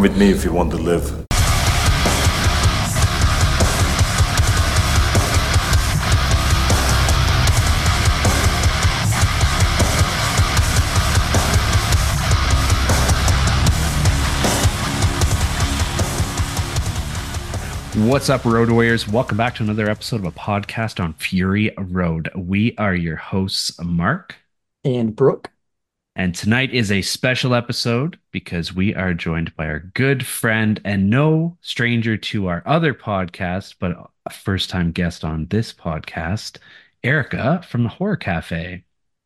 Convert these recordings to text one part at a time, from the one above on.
Come with me if you want to live. What's up, Road Warriors? Welcome back to another episode of a podcast on Fury Road. We are your hosts, Mark and Brooke. And tonight is a special episode because we are joined by our good friend and no stranger to our other podcast, but a first-time guest on this podcast, Erica from the Horror Cafe.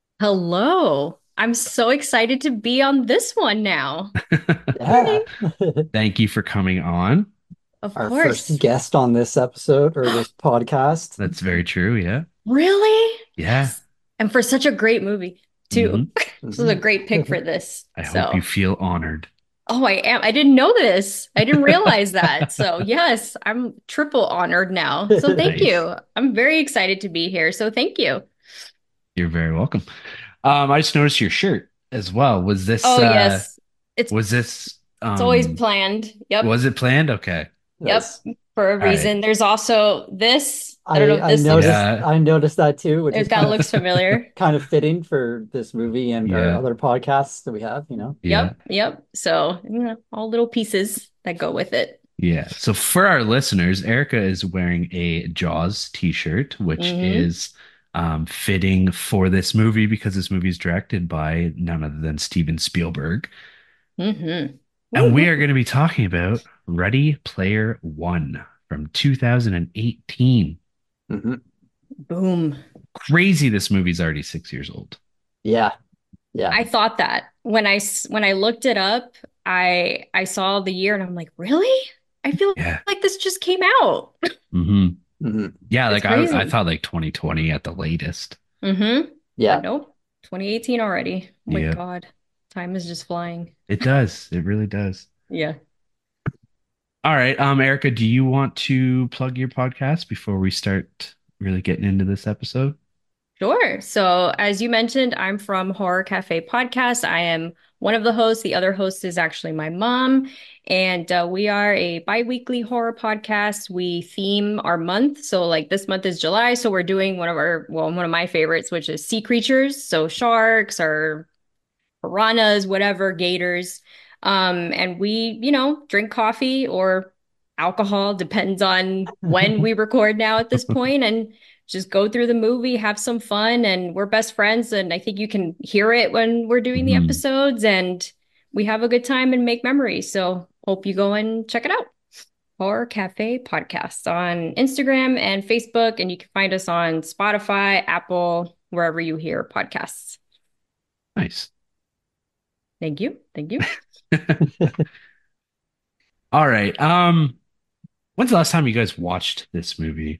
Hello. I'm so excited to be on this one now. Yeah. Thank you for coming on. Of Our course. first guest on this episode or this podcast. That's very true, yeah. Really? Yeah. Yes. And for such a great movie, too. Mm-hmm. This was a great pick for this. I hope you feel honored. Oh, I am. I didn't know this. I didn't realize that. So, yes, I'm triple honored now. So, thank you. I'm very excited to be here. So, thank you. You're very welcome. I just noticed your shirt as well. Was this? Oh, yes. It's always planned. Yep. Was it planned? Okay. Yep. For a reason. Right. There's also this. I don't know if this I noticed that too. Which if that looks familiar. Kind of fitting for this movie and our other podcasts that we have, Yep. So, all little pieces that go with it. Yeah. So for our listeners, Erica is wearing a Jaws t-shirt, which is fitting for this movie because this movie is directed by none other than Steven Spielberg. Mm-hmm. And we are going to be talking about Ready Player One from 2018. Mm-hmm. Boom. Crazy. This movie's already 6 years old. Yeah. I thought that when I looked it up, I saw the year and I'm like, really? I feel like this just came out. Mm-hmm. Mm-hmm. Yeah. Like I thought like 2020 at the latest. Mm-hmm. Yeah. But nope. 2018 already. Oh my God. Time is just flying. It does. It really does. Yeah. All right. Erica, do you want to plug your podcast before we start really getting into this episode? Sure. So as you mentioned, I'm from Horror Cafe Podcast. I am one of the hosts. The other host is actually my mom. And we are a bi-weekly horror podcast. We theme our month. So like this month is July. So we're doing one of my favorites, which is sea creatures. So sharks or piranhas, whatever, gators. And we, drink coffee or alcohol, depends on when we record now at this point, and just go through the movie, have some fun, and we're best friends. And I think you can hear it when we're doing the episodes, and we have a good time and make memories. So hope you go and check it out. Horror Cafe Podcast on Instagram and Facebook, and you can find us on Spotify, Apple, wherever you hear podcasts. Nice. Thank you. All right. When's the last time you guys watched this movie?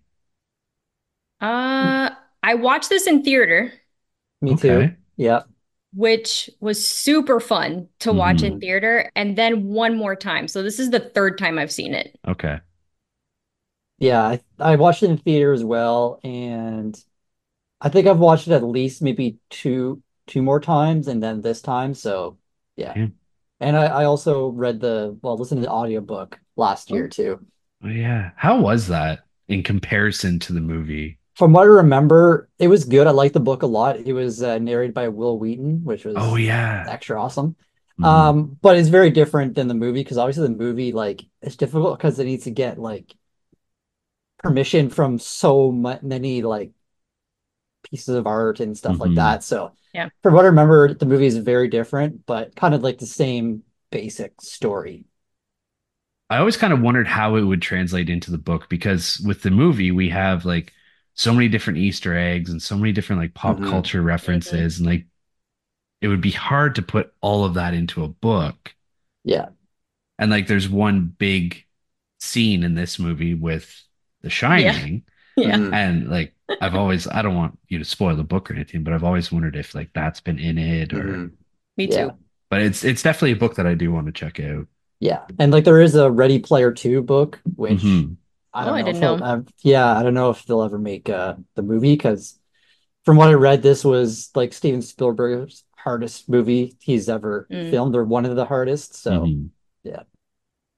I watched this in theater. Me too. Yeah. Which was super fun to watch in theater, and then one more time. So this is the third time I've seen it. Okay. Yeah, I watched it in theater as well, and I think I've watched it at least maybe two more times, and then this time. So yeah. And I also listened to the audiobook last year too. Oh yeah. How was that in comparison to the movie? From what I remember, it was good. I liked the book a lot. It was narrated by Will Wheaton, which was extra awesome. But it's very different than the movie because obviously the movie, like, it's difficult because it needs to get like permission from so many like pieces of art and stuff like that. So yeah, from what I remember, the movie is very different, but kind of like the same basic story. I always kind of wondered how it would translate into the book because with the movie, we have like so many different Easter eggs and so many different like pop culture references. And like it would be hard to put all of that into a book. Yeah. And like there's one big scene in this movie with The Shining. Yeah. And like I don't want you to spoil the book or anything, but I've always wondered if like that's been in it or Me too. But it's definitely a book that I do want to check out. Yeah. And like there is a Ready Player 2 book, which I don't know. I don't know if they'll ever make the movie because from what I read, this was like Steven Spielberg's hardest movie he's ever filmed, or one of the hardest. So yeah.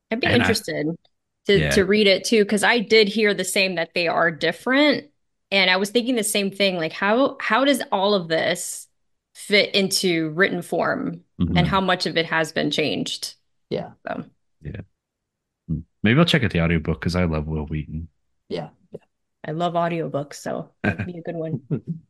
I'd be And I, interested to yeah. read it too, because I did hear the same that they are different. And I was thinking the same thing, like how does all of this fit into written form and Mhm. how much of it has been changed? Yeah. So Yeah. Maybe I'll check out the audiobook because I love Will Wheaton. Yeah. I love audiobooks, so that'd be a good one.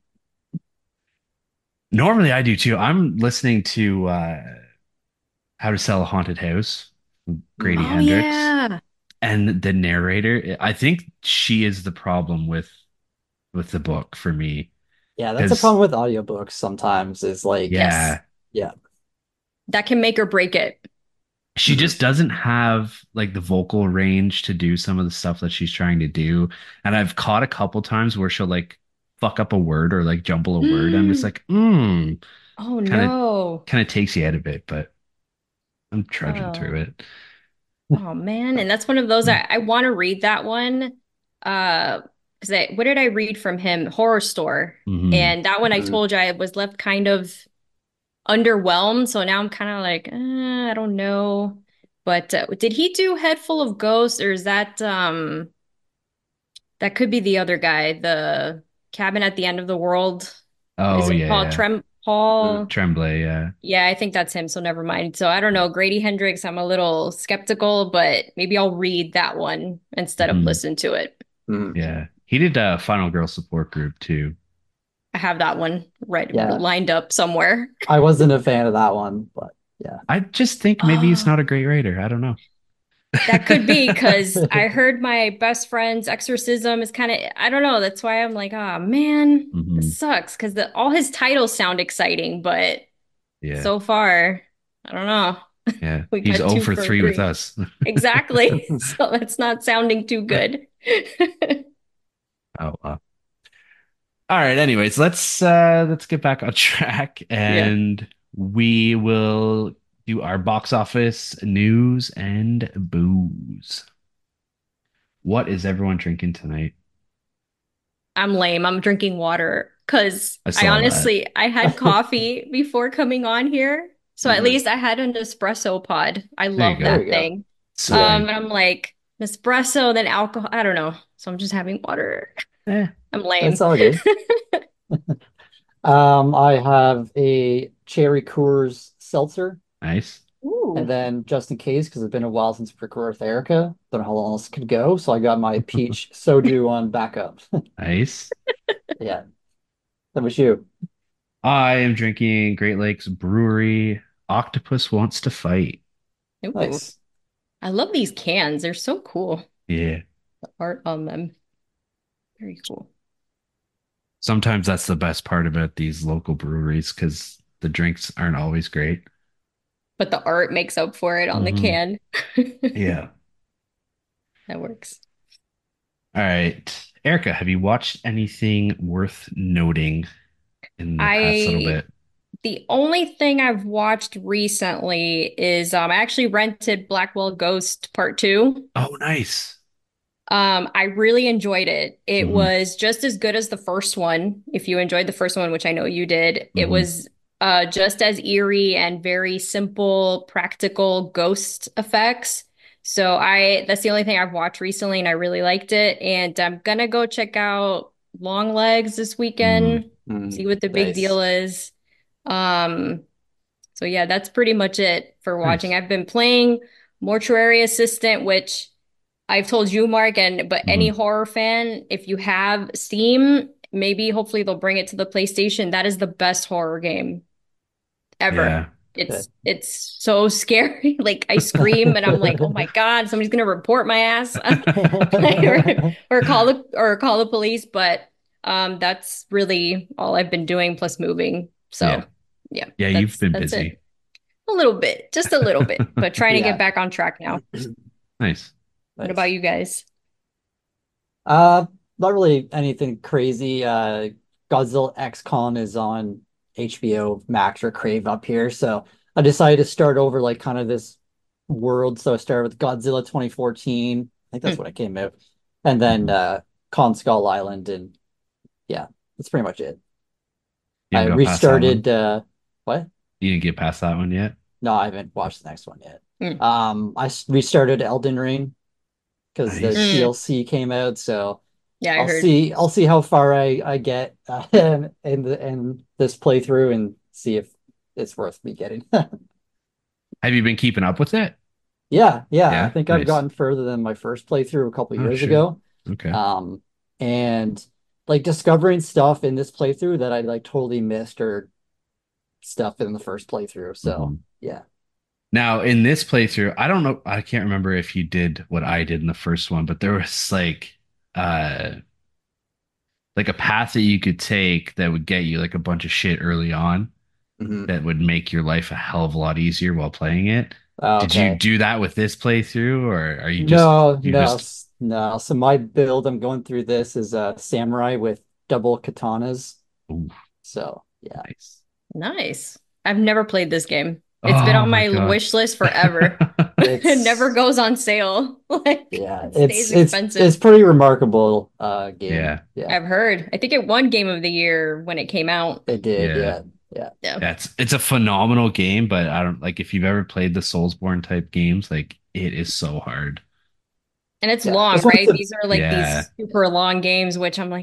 Normally I do too. I'm listening to How to Sell a Haunted House, Grady Mm. Oh Hendrix. yeah. And the narrator, I think she is the problem with the book for me. Yeah, that's a Because problem with audiobooks sometimes is like, Yes. yeah, yeah. That can make or break it. she Mhm. just doesn't have like the vocal range to do some of the stuff that she's trying to do. And I've caught a couple times where she'll like fuck up a word or like jumble a word. I'm just like, Oh kind of no. kind of takes you out of it, but I'm trudging through Oh. it. Oh man. And that's one of those I want to read that one. Because what did I read from him? Horror Store. Hmm. And that one I Mhm. told you I was left kind of underwhelmed. So now I'm kind of like, I don't know. But did he do Head Full of Ghosts, or is that that could be the other guy, the Cabin at the End of the World? Is Oh it Paul yeah, Mhm. Paul? Tremblay. Yeah. Yeah, I think that's him, so never mind. So I don't know, Grady Hendrix, I'm a little skeptical, but maybe I'll read that one instead of Hmm. listen to it. Mhm. Yeah. He did a Final Girl Support Group too. I have that one right Yeah. lined up somewhere. I wasn't a fan of that one, but yeah. I just think maybe he's not Oh, a great writer. I don't know. that could be because I heard my best friend's exorcism is kind of, I don't know. That's why I'm like, oh man, this Hmm. sucks because all his titles sound exciting, but Yeah. so far, I don't know. Yeah. We He's got 0 two for from 3 with three. us. Exactly. So that's not sounding too good. Oh, wow. All right. Anyways, let's get back on track Yeah. and we will do our box office news and booze. What is everyone drinking tonight? I'm lame. I'm drinking water because I I saw that. honestly I had coffee before coming on here. So at Mhm. least I had an espresso pod. I There you love There go. we that go. thing. Yeah. Soothing. And I'm like, espresso, then alcohol. I don't know. So I'm just having water. Eh, I'm That's lame. all good. I have a cherry Coors seltzer, nice. and Ooh. then just in case, because it's been a while since I recorded with Erica, don't know how long else could go, so I got my peach soju on backup. Nice. Yeah, that was you. I am drinking Great Lakes Brewery Octopus Wants to Fight. Ooh. Nice. I love these cans. They're so cool. Yeah. The art on them. Very cool. Sometimes that's the best part about these local breweries because the drinks aren't always great. But the art makes up for it on the Hmm. can. Yeah. That works. All right. Erica, have you watched anything worth noting in the past little I bit? The only thing I've watched recently is I actually rented Blackwell Ghost Part 2. Oh, nice. I really enjoyed it. It Hmm. was just as good as the first one. If you enjoyed the first one, which I know you did, it Hmm. was just as eerie and very simple, practical ghost effects. So I that's the only thing I've watched recently and I really liked it. And I'm gonna go check out Long Legs this Mm. weekend, see Mm, what the big deal nice. is. Um, so yeah, that's pretty much it for watching. Nice. I've been playing Mortuary Assistant, which I've told you, Mark, and but any Hmm. horror fan, if you have Steam, maybe hopefully they'll bring it to the PlayStation. That is the best horror game ever. Yeah. Good. It's so scary. Like I scream and I'm like, oh my God, somebody's gonna report my ass or, or call the police. But that's really all I've been doing plus moving. Yeah. So yeah, Yeah, you've been that's busy. it. A little bit, just a little bit, but trying to get Yeah, back on track now. Nice. What about nice. you guys? Uh, Not really anything crazy. Godzilla X Kong is on HBO Max or Crave up here, so I decided to start over like kind of this world. So I started with Godzilla 2014. I think that's Hmm. when it came out, and then Hmm. Kong Skull Island, and yeah, that's pretty much it. You I haven't got past that one? restarted. What? You didn't get past that one yet? No, I haven't watched the next one yet. Mm. I restarted Elden Ring because the Nice. Mm. DLC came out, so Yeah, I heard. I'll see how far I get in this playthrough and see if it's worth me getting. Have you been keeping up with it? Yeah, yeah. I Yeah, think I've nice. gotten further than my first playthrough a couple Oh years shit. ago. Okay. Um, and like discovering stuff in this playthrough that I like totally missed or stuff in the first playthrough. So Mhm. yeah. Now, in this playthrough, I don't know, I can't remember if you did what I did in the first one, but there was uh like a path that you could take that would get you like a bunch of shit early on Mhm. that would make your life a hell of a lot easier while playing it. Did you Okay. do that with this playthrough, or are No, you no, just no. So my build I'm going through this is a samurai with double katanas. Ooh, So yeah. nice. Nice. I've never played this game. It's been Oh on my my God. wish list forever. It never It's goes on sale. Like yeah, it stays it's expensive. pretty remarkable game. Yeah, Yeah. I've heard. I think it won Game of the Year when it came out. It did, yeah. yeah. Yeah. Yeah. It's a phenomenal game, but I don't like if you've ever played the Soulsborne type games, like it is so hard. And it's Yeah. long, This one's right? a These are like Yeah. these super long games, which I'm like,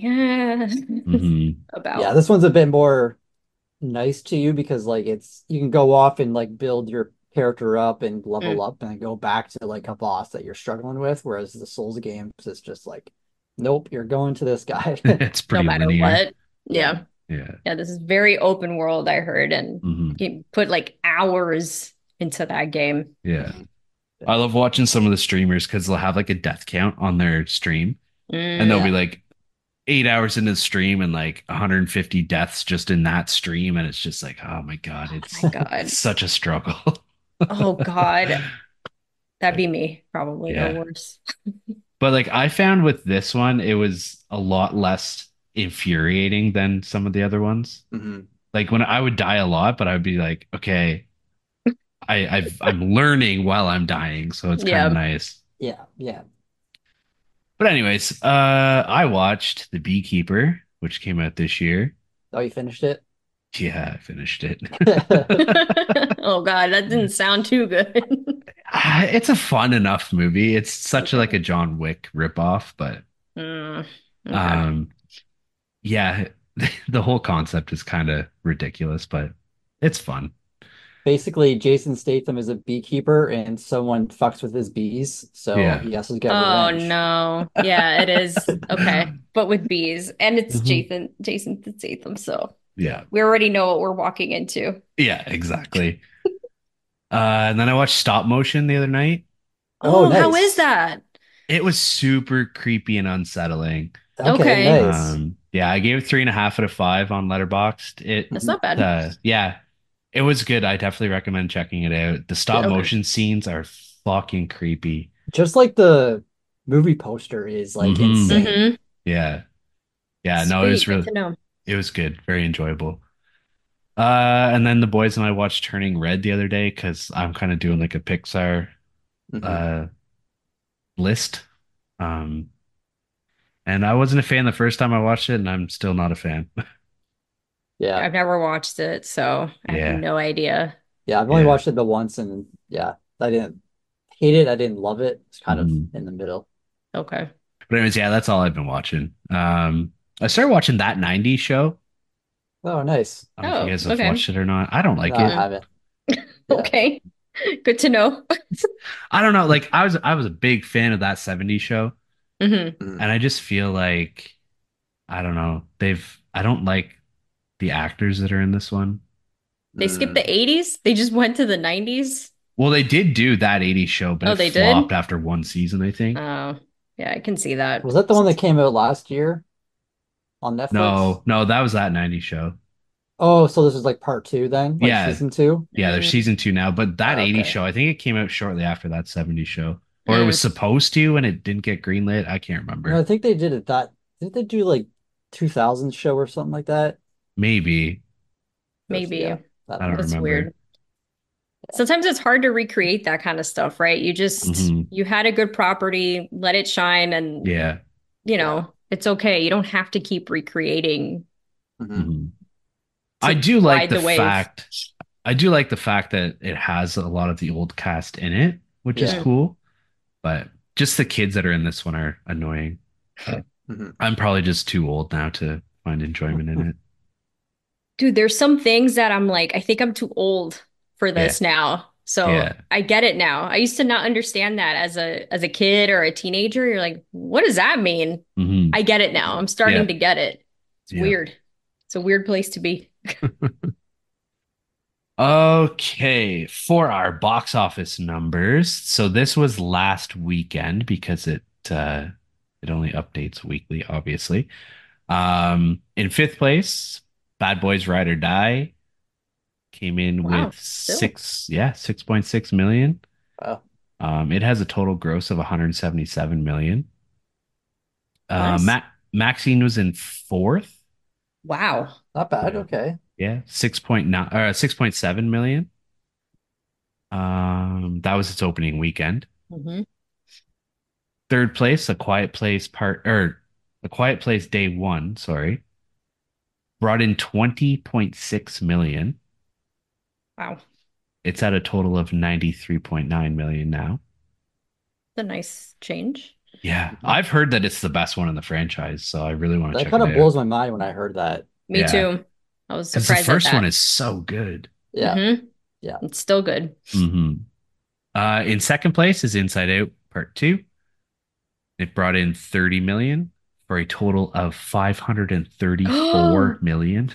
Hmm. yeah, about. this one's a bit more nice to you because like it's you can go off and like build your character up and level Mm, up and then go back to like a boss that you're struggling with, whereas the Souls games it's just like, nope, you're going to this guy. It's no pretty matter linear. what. Yeah. Yeah. Yeah. Yeah, this is very open world, I heard, and Hmm. you put like hours into that game. Yeah. Mhm. I Yeah. love watching some of the streamers because they'll have like a death count on their stream and they'll Mm, be Yeah. like 8 hours into the stream and like 150 deaths just in that stream. And it's just like, oh my God, oh my it's God. such a struggle. Oh God. That'd be me, probably, or Yeah. worse. But like I found with this one, it was a lot less infuriating than some of the other ones. Mhm. Like when I would die a lot, but I would be like, okay, I'm learning while I'm dying, so it's kind of Yeah. nice. Yeah. Yeah. But anyways, I watched The Beekeeper, which came out this year. Oh, you finished it? Yeah, I finished it. Oh God, that didn't sound too good. It's a fun enough movie. It's such a, like Okay. a John Wick ripoff, but Mm, okay. um, yeah, the whole concept is kind of ridiculous, but it's fun. Basically, Jason Statham is a beekeeper and someone fucks with his bees, so Yeah. he has to get Oh revenge. no. Yeah, it is. Okay. But with bees. And it's Mhm. Jason Statham, so Yeah. we already know what we're walking into. Yeah, exactly. And then I watched Stop Motion the other night. Oh, Oh, how is nice. that? It was super creepy and unsettling. Okay, Okay. nice. Yeah, I gave it 3.5 out of 5 on Letterboxd. That's Mhm. not bad. Yeah, it was good. I definitely recommend checking it out. The stop Yeah. Okay. motion scenes are fucking creepy. Just like the movie poster is like Hmm. insane. Mm-hmm. Yeah, yeah. No, Sweet. Good to know. it was good. Very enjoyable. And then the boys and I watched Turning Red the other day because I'm kind of doing like a Pixar Mhm. uh list. Um, and I wasn't a fan the first time I watched it, and I'm still not a fan. Yeah. I've never watched it, so I have Yeah, no idea. Yeah, I've only yeah. watched it the once and yeah, I didn't hate it. I didn't love it. It's kind of Mhm. in the middle. Okay. But anyways, yeah, that's all I've been watching. I started watching That 90s Show. Oh, nice. I don't know if you Oh, guys have okay. watched it or not. I don't No, like I it. Mm. haven't. Yeah. Okay. Good to know. I don't know. Like I was a big fan of That 70s Show, Hmm. Mhm. and I just feel like I don't know. I don't like the actors that are in this one. They skipped the Mm. 80s. They just went to the 90s. Well, they did do That 80s Show, but Oh, it they did? flopped after one season, I think. Oh, yeah, I can see that. Was that the one that came out last year on Netflix? No, no, that was That 90s Show. Oh, so this is like part two then, like Yeah, season two? yeah, there's Mm, season 2 now, but That 80s Okay. Show, I think it came out shortly after That 70s Show. Or it was mm, supposed to and it didn't get greenlit. I can't No, I remember. think they did it that did they do like 2000 show or something like that? Maybe. Yeah, maybe. I I don't don't know. That's remember. weird. Sometimes it's hard to recreate that kind of stuff, right? Hmm. You had a good property, let it shine, and Yeah. Yeah. it's okay. You don't have to keep recreating Hmm. Hmm. I to do like ride the the wave. fact I do like the fact that it has a lot of the old cast in it, which is Yeah. cool. But just the kids that are in this one are annoying. Mhm. I'm probably just too old now to find enjoyment in it. Dude, there's some things that I'm like, I think I'm too old for Yeah. this now. So Yeah. I get it now. I used to not understand that as a kid or a teenager. You're like, what does that mean? Hmm. I get it now. I'm Yeah. starting to get it. It's Yeah. weird. It's a weird place to be. Okay, for our box office numbers. So this was last weekend because it only updates weekly, obviously. In fifth place, Bad Boys Ride or Die came in Wow, with still 6.6 million. Wow. It has a total gross of 177 million. nice. Maxine was in fourth. Wow. Not bad. Uh, Okay. yeah, 6.9 or 6.7 million. That was its opening weekend. Hmm. Third place, A Quiet Place Day One, sorry, brought in 20.6 million. Wow. It's at a total of 93.9 million now. It's a nice change. Yeah, Mhm. I've heard that it's the best one in the franchise, so I really want to That check kind it of out. blows my mind when I heard that. Me Yeah, too. I was because the surprised at first one that. is so good. Yeah. Hmm. Yeah. It's still good. Hmm. In second place is Inside Out Part Two. It brought in 30 million for a total of 534 million.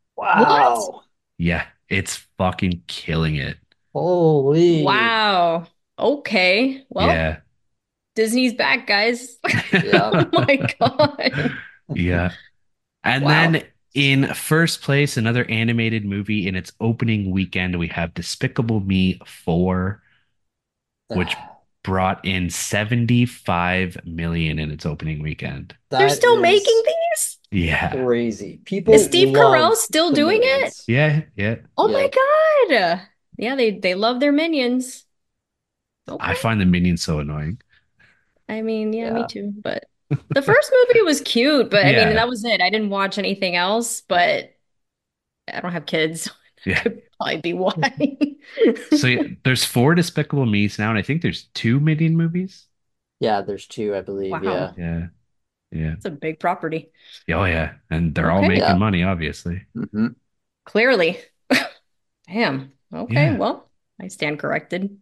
What? Wow. Yeah, it's fucking killing it. Holy. Wow. Okay. Well, Yeah. Disney's back, guys. Yeah. Oh my God. Yeah. And Wow. then in first place, another animated movie in its opening weekend, we have Despicable Me 4, which brought in 75 million in its opening weekend. They're That still making is these? Yeah. crazy. Is People Steve Carell love still the doing it? Minions. Yeah. Yeah. Oh Yeah. my God. Yeah, they love their minions. I Okay. find the Minions so annoying. I mean, yeah, me Yeah. too. But the first movie was cute, but I mean, Yeah. that was it. I didn't watch anything else, but I don't have kids. So that Yeah. could probably be why. So yeah, there's four Despicable Me's now, and I think there's two Minion movies. Yeah, there's two, I believe. Wow. Yeah. Yeah. Yeah. It's a big property. Oh yeah. And they're all Okay. making Yeah. money, obviously. Hmm. Clearly. Damn. Okay. Yeah. Well, I stand corrected.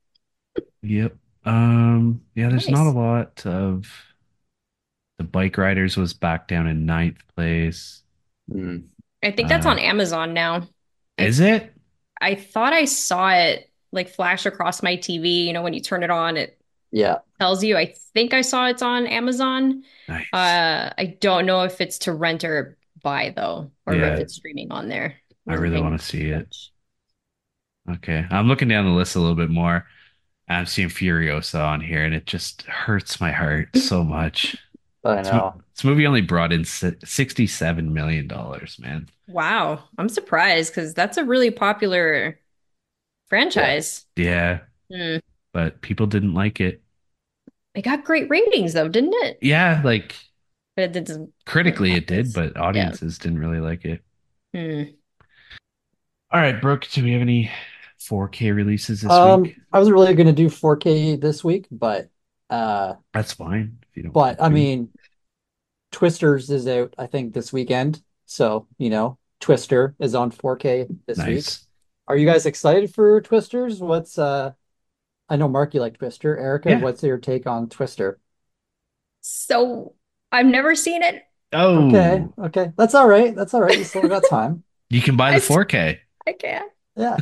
Yep. Yeah, there's not a Nice. lot of the Bike Riders was back down in ninth place. Mm. I think that's Uh, on Amazon now. I is it? I thought I saw it like flash across my TV. You know, when you turn it on, it Yeah. tells you. I think I saw it's on Amazon. Nice. I don't know if it's to rent or buy though, or if Yeah, it's streaming on there. I Wasn't really paying want to see it. much. Okay. I'm looking down the list a little bit more. I'm seeing Furiosa on here, and it just hurts my heart so much. I know. This movie only brought in $67 million, man. Wow, I'm surprised because that's a really popular Yeah. franchise. Yeah, Hmm. but people didn't like it. It got great ratings though, didn't it? Yeah, like But it didn't critically have it did, this. but Yeah. audiences didn't really like it. Hmm. All right, Brooke, do we have any 4K releases this week? I was really gonna do 4K this week, That's fine if you don't want but I to. mean Twisters is out, I think, this weekend. So, Twister is on 4K this week. Nice. Are you guys excited for Twisters? I know Mark, you like Twister. Erica, Yeah. what's your take on Twister? So I've never seen it. Okay, Oh, okay. That's all right. That's all right. You still got time. you can buy I the st 4K. I can't. Yeah.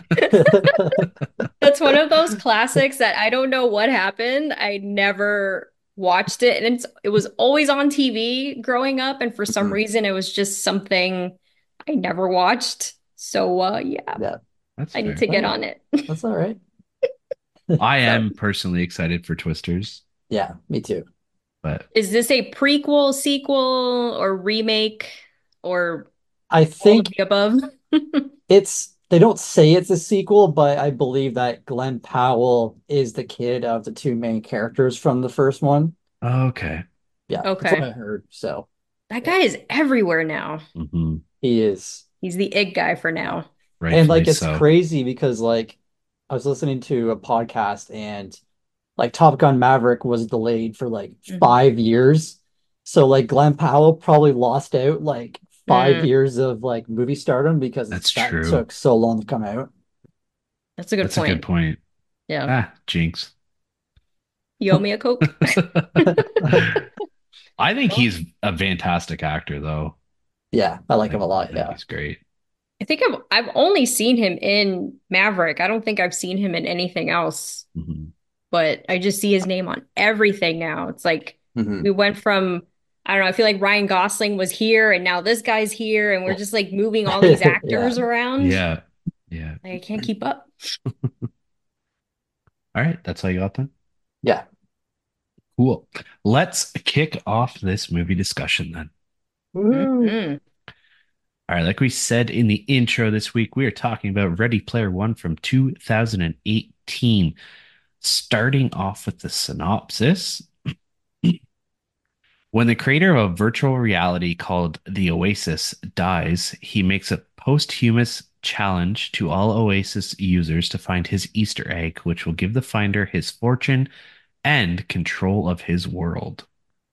That's one of those classics that I don't know what happened. I never watched it, and it was always on TV growing up, and for some Mhm. reason, it was just something I never watched. So, yeah, Yeah. That's I need fair. to All get right. on it. That's all right. I So, am personally excited for Twisters, Yeah, me too. but is this a prequel, sequel, or remake, or I all of think the above? they don't say it's a sequel, but I believe that Glenn Powell is the kid of the two main characters from the first one. okay. Yeah, that's what Okay, I heard. So, that yeah, guy is everywhere now. Hmm. he is. He's the it guy for now. And Rightfully like it's so. crazy because like I was listening to a podcast and like Top Gun Maverick was delayed for like Mhm. 5 years. So like Glenn Powell probably lost out like five Mm, years of like movie stardom because That's that true. took so long to come out. that's a good That's a good point. point. Yeah. Ah, jinx. You owe me a Coke. I think Well, he's a fantastic actor, though. Yeah, I like him Like, a I lot. think Yeah. he's great. I think I've only seen him in Maverick. I don't think I've seen him in anything else, Mhm. but I just see his name on everything now. It's like Hmm. we went from, I don't know, I feel like Ryan Gosling was here and now this guy's here and we're just like moving all these Yeah. actors around. Yeah. Yeah. Like, I can't keep up. All right. That's all you got then? Yeah. Cool. Let's kick off this movie discussion then. Woo. Mhm. All right. Like we said in the intro this week, we are talking about Ready Player One from 2018. Starting off with the synopsis. When the creator of a virtual reality called the Oasis dies, he makes a posthumous challenge to all Oasis users to find his Easter egg, which will give the finder his fortune and control of his world.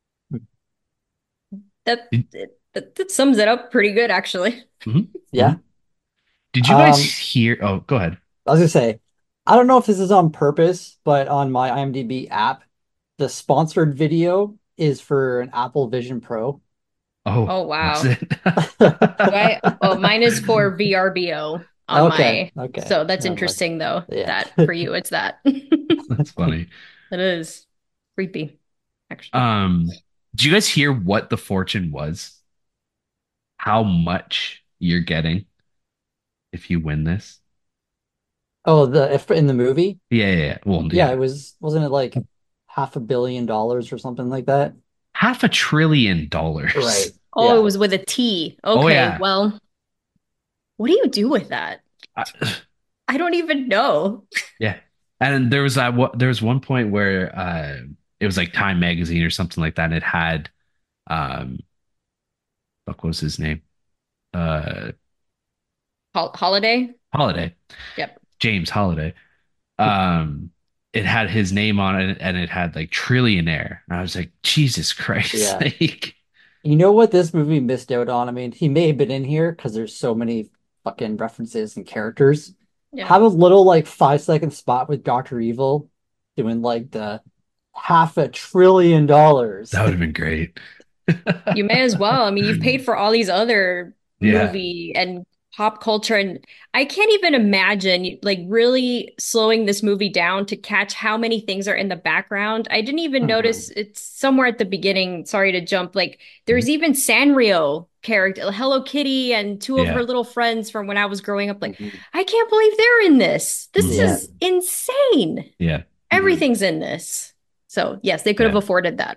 That, Did, that sums it up pretty good, actually. mhm, Yeah. mhm. Did you guys Um, hear? Oh, go ahead. I was gonna say, I don't know if this is on purpose, but on my IMDb app, the sponsored video is for an Apple Vision Pro. Oh, Oh, was wow. it? Do I? Oh, mine is for VRBO on Okay, my. okay. So that's Never mind. interesting, though, Yeah. that for you, it's that. That's funny. It is creepy, actually. Um, did you guys hear what the fortune was? How much you're getting if you win this? Oh, the if in the movie? Yeah, yeah, yeah. Well, Yeah, yeah. wasn't it like $500 million or something like that? $500 billion. Right. Oh, it Yeah. was with a T. Oh Okay, yeah. well, what do you do with that? I, I don't even know. yeah. And there was that there was one point where it was like Time magazine or something like that and it had um what was his name? Uh Holiday? Holiday. Yep. James Holiday. Um it had his name on it and it had like trillionaire. And I was like, Jesus Christ. Yeah. Like, You know what this movie missed out on? I mean, he may have been in here because there's so many fucking references and characters. Yeah. Have a little like 5 second spot with Dr. Evil doing like the $500 billion. that would have been great. You may as well. I mean, you've paid for all these other Yeah. movie and pop culture, and I can't even imagine like really slowing this movie down to catch how many things are in the background. I didn't even Mhm. notice it's somewhere at the beginning. Sorry to jump. Like there's even Sanrio character, Hello Kitty, and two of her Yeah. little friends from when I was growing up. Like, Mhm. I can't believe they're in this. This Mhm. Yeah. is insane. Yeah. Mhm. Everything's in this. So yes, they could have Yeah. afforded that.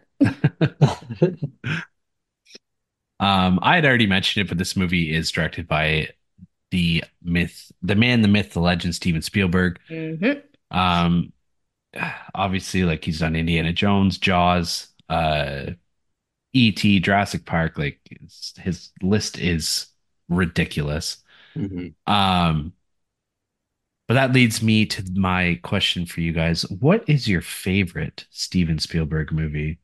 I had already mentioned it, but this movie is directed by the man, the myth, the legend, Steven Spielberg. Mhm. Um, obviously, like he's done Indiana Jones, Jaws, E.T., Jurassic Park. Like his list is ridiculous. Mhm. Um, but that leads me to my question for you guys. What is your favorite Steven Spielberg movie?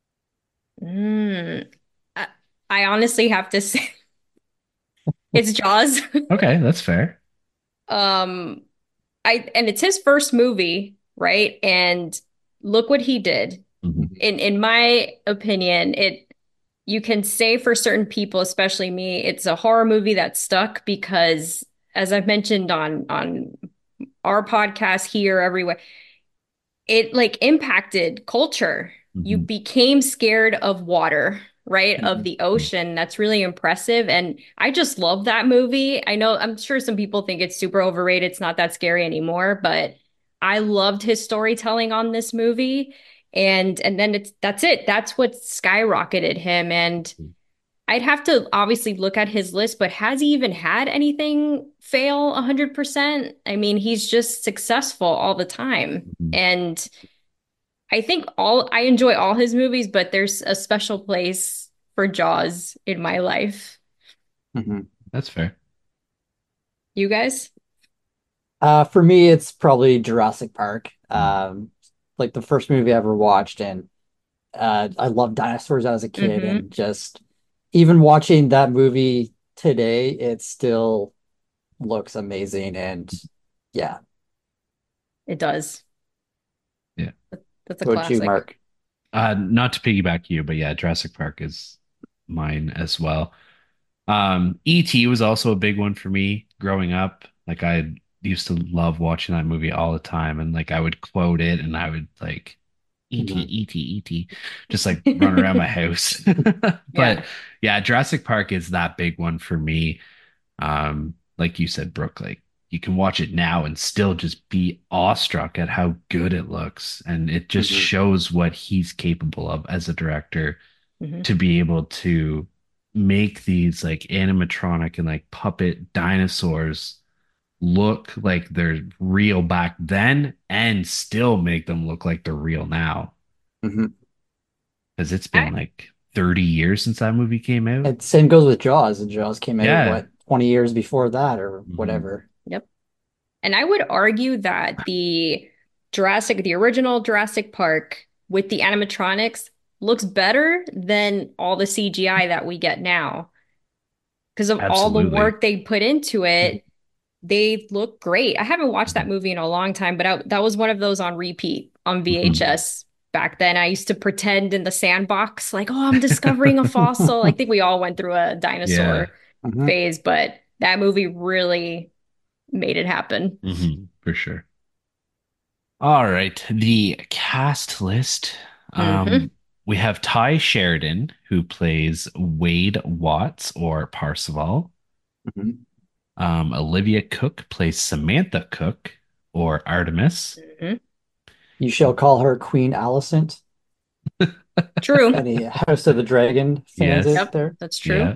Mm. I, I honestly have to say it's Jaws. Okay, that's fair. Um, and it's his first movie, right? And look what he did. Mhm. In my opinion, it you can say for certain people, especially me, it's a horror movie that stuck because as I've mentioned on our podcast here, everywhere, it like impacted culture. You Mhm. became scared of water, right? Of Mhm. the ocean. That's really impressive. And I just love that movie. I know I'm sure some people think it's super overrated. It's not that scary anymore, but I loved his storytelling on this movie. And then that's it. That's what skyrocketed him. And I'd have to obviously look at his list, but has he even had anything fail 100%? I mean, he's just successful all the time. Mhm. And I think all I enjoy all his movies, but there's a special place for Jaws in my life. Mhm. That's fair. You guys? For me, it's probably Jurassic Park. Mm. Like the first movie I ever watched, and I loved dinosaurs as a kid, Mm-hmm. and just even watching that movie today, it still looks amazing. And yeah, It does. Yeah. That's a what about you, classic. Mark? Not to piggyback you, but yeah, Jurassic Park is mine as well. E.T. was also a big one for me growing up. Like I used to love watching that movie all the time, and like I would quote it, and I would like E.T. Mhm. E.T. E.T. just like run around my house. Yeah. But yeah, Jurassic Park is that big one for me. Like you said, Brooke, like you can watch it now and still just be awestruck at how good it looks, and it just Mhm. shows what he's capable of as a director Hmm. to be able to make these like animatronic and like puppet dinosaurs look like they're real back then and still make them look like they're real now. Mhm. Because it's I, been like 30 years since that movie came out. And same goes with Jaws. And Jaws came out, Yeah. what, 20 years before that or Mhm. whatever. yep. And I would argue that the original Jurassic Park with the animatronics looks better than all the CGI that we get now. Because of all the Absolutely. work they put into it, they look great. I haven't watched that Mhm. movie in a long time, but that was one of those on repeat on Mhm. VHS back then. I used to pretend in the sandbox, like, oh, I'm discovering a fossil. I think we all went through a Yeah. dinosaur Mhm. phase, but that movie really made it happen. For sure. All right, the cast list. Hmm. Um, we have Ty Sheridan, who plays Wade Watts or Parzival. Mhm. Olivia Cook plays Samantha Cook or Artemis. Hmm. You shall call her Queen Alicent. True. Any House of the Dragon fans out Yes, Yep, there? that's true. yeah.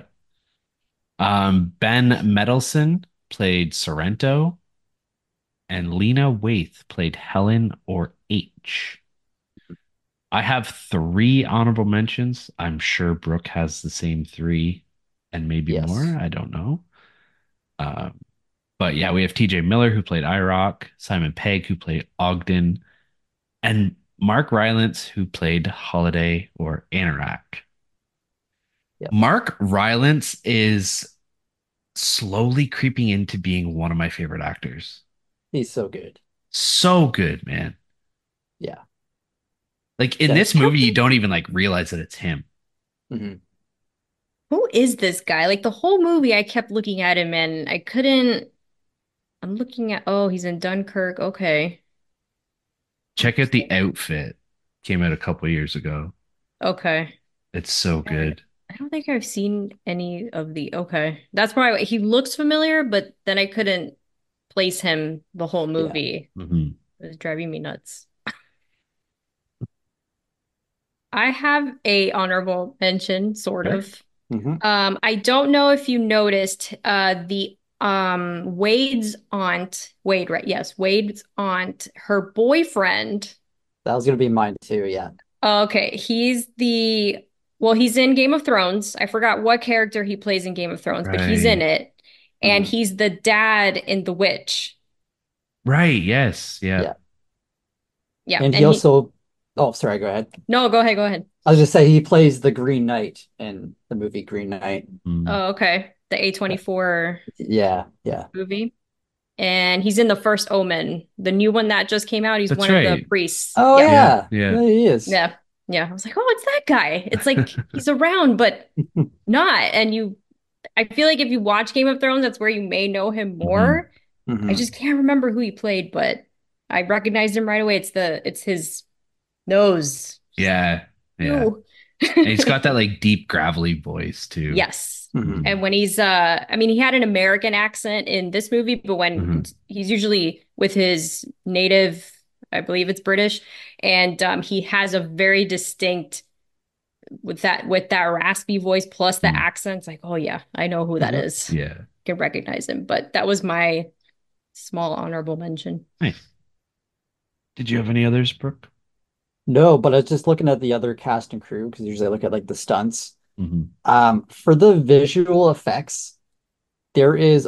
Ben Mendelsohn played Sorrento, and Lena Waithe played Helen or H. I have three honorable mentions. I'm sure Brooke has the same three and maybe more. Yes. I don't know. Um, but yeah, we have TJ Miller who played IROC, Simon Pegg who played Ogden, and Mark Rylance who played Holiday or Anorak. Yep. Mark Rylance is slowly creeping into being one of my favorite actors. He's so good. So good, man. Yeah. Like in Yeah. this movie, you don't even like realize that it's him. Mhm. Who is this guy? Like the whole movie, I kept looking at him and I couldn't. I'm looking at, oh, he's in Dunkirk. Okay. Check out the Interesting. outfit. Came out a couple years ago. Okay. It's so And good. I don't think I've seen any of the. Okay. That's probably he looks familiar, but then I couldn't place him the whole Yeah. movie. Mhm. It was driving me nuts. I have a honorable mention, sort Okay. of. Hmm. I don't know if you noticed the Wade's aunt, Wade, right? Yes, Wade's aunt, her boyfriend. That was gonna be mine too. Yeah. Okay, he's in Game of Thrones. I forgot what character he plays in Game of Thrones, but he's in Right. it. And Hmm. he's the dad in The Witch. Right. Yes. Yeah. Yeah. Yeah, And he and he also, oh, sorry, go ahead. no, go ahead, go ahead. I was just say he plays the Green Knight in the movie Green Knight. Mm. Oh, okay. The A24 Yeah. Yeah. movie. And he's in the first Omen, the new one that just came out. He's That's one of the right. priests. Oh Yeah. Yeah. yeah. Yeah. Yeah, he is. Yeah. Yeah. I was like, oh, it's that guy. It's like he's around, but not. And I feel like if you watch Game of Thrones, that's where you may know him Hmm. more. I Hmm. just can't remember who he played, but I recognized him right away. It's his nose. Just like, Yeah. Yeah. ew. And he's got that like deep gravelly voice too. Yes. Hmm. And when he's I mean he had an American accent in this movie, but when Hmm. he's usually with his native, I believe it's British, and he has a very distinct with that raspy voice plus the Hmm. accents like, oh yeah, I know who that Hmm. is. Yeah. Can recognize him. But that was my small honorable mention. Nice. Did you have any others, Brooke? No, but I was just looking at the other cast and crew because usually I look at like the stunts. Hmm. For the visual effects, There is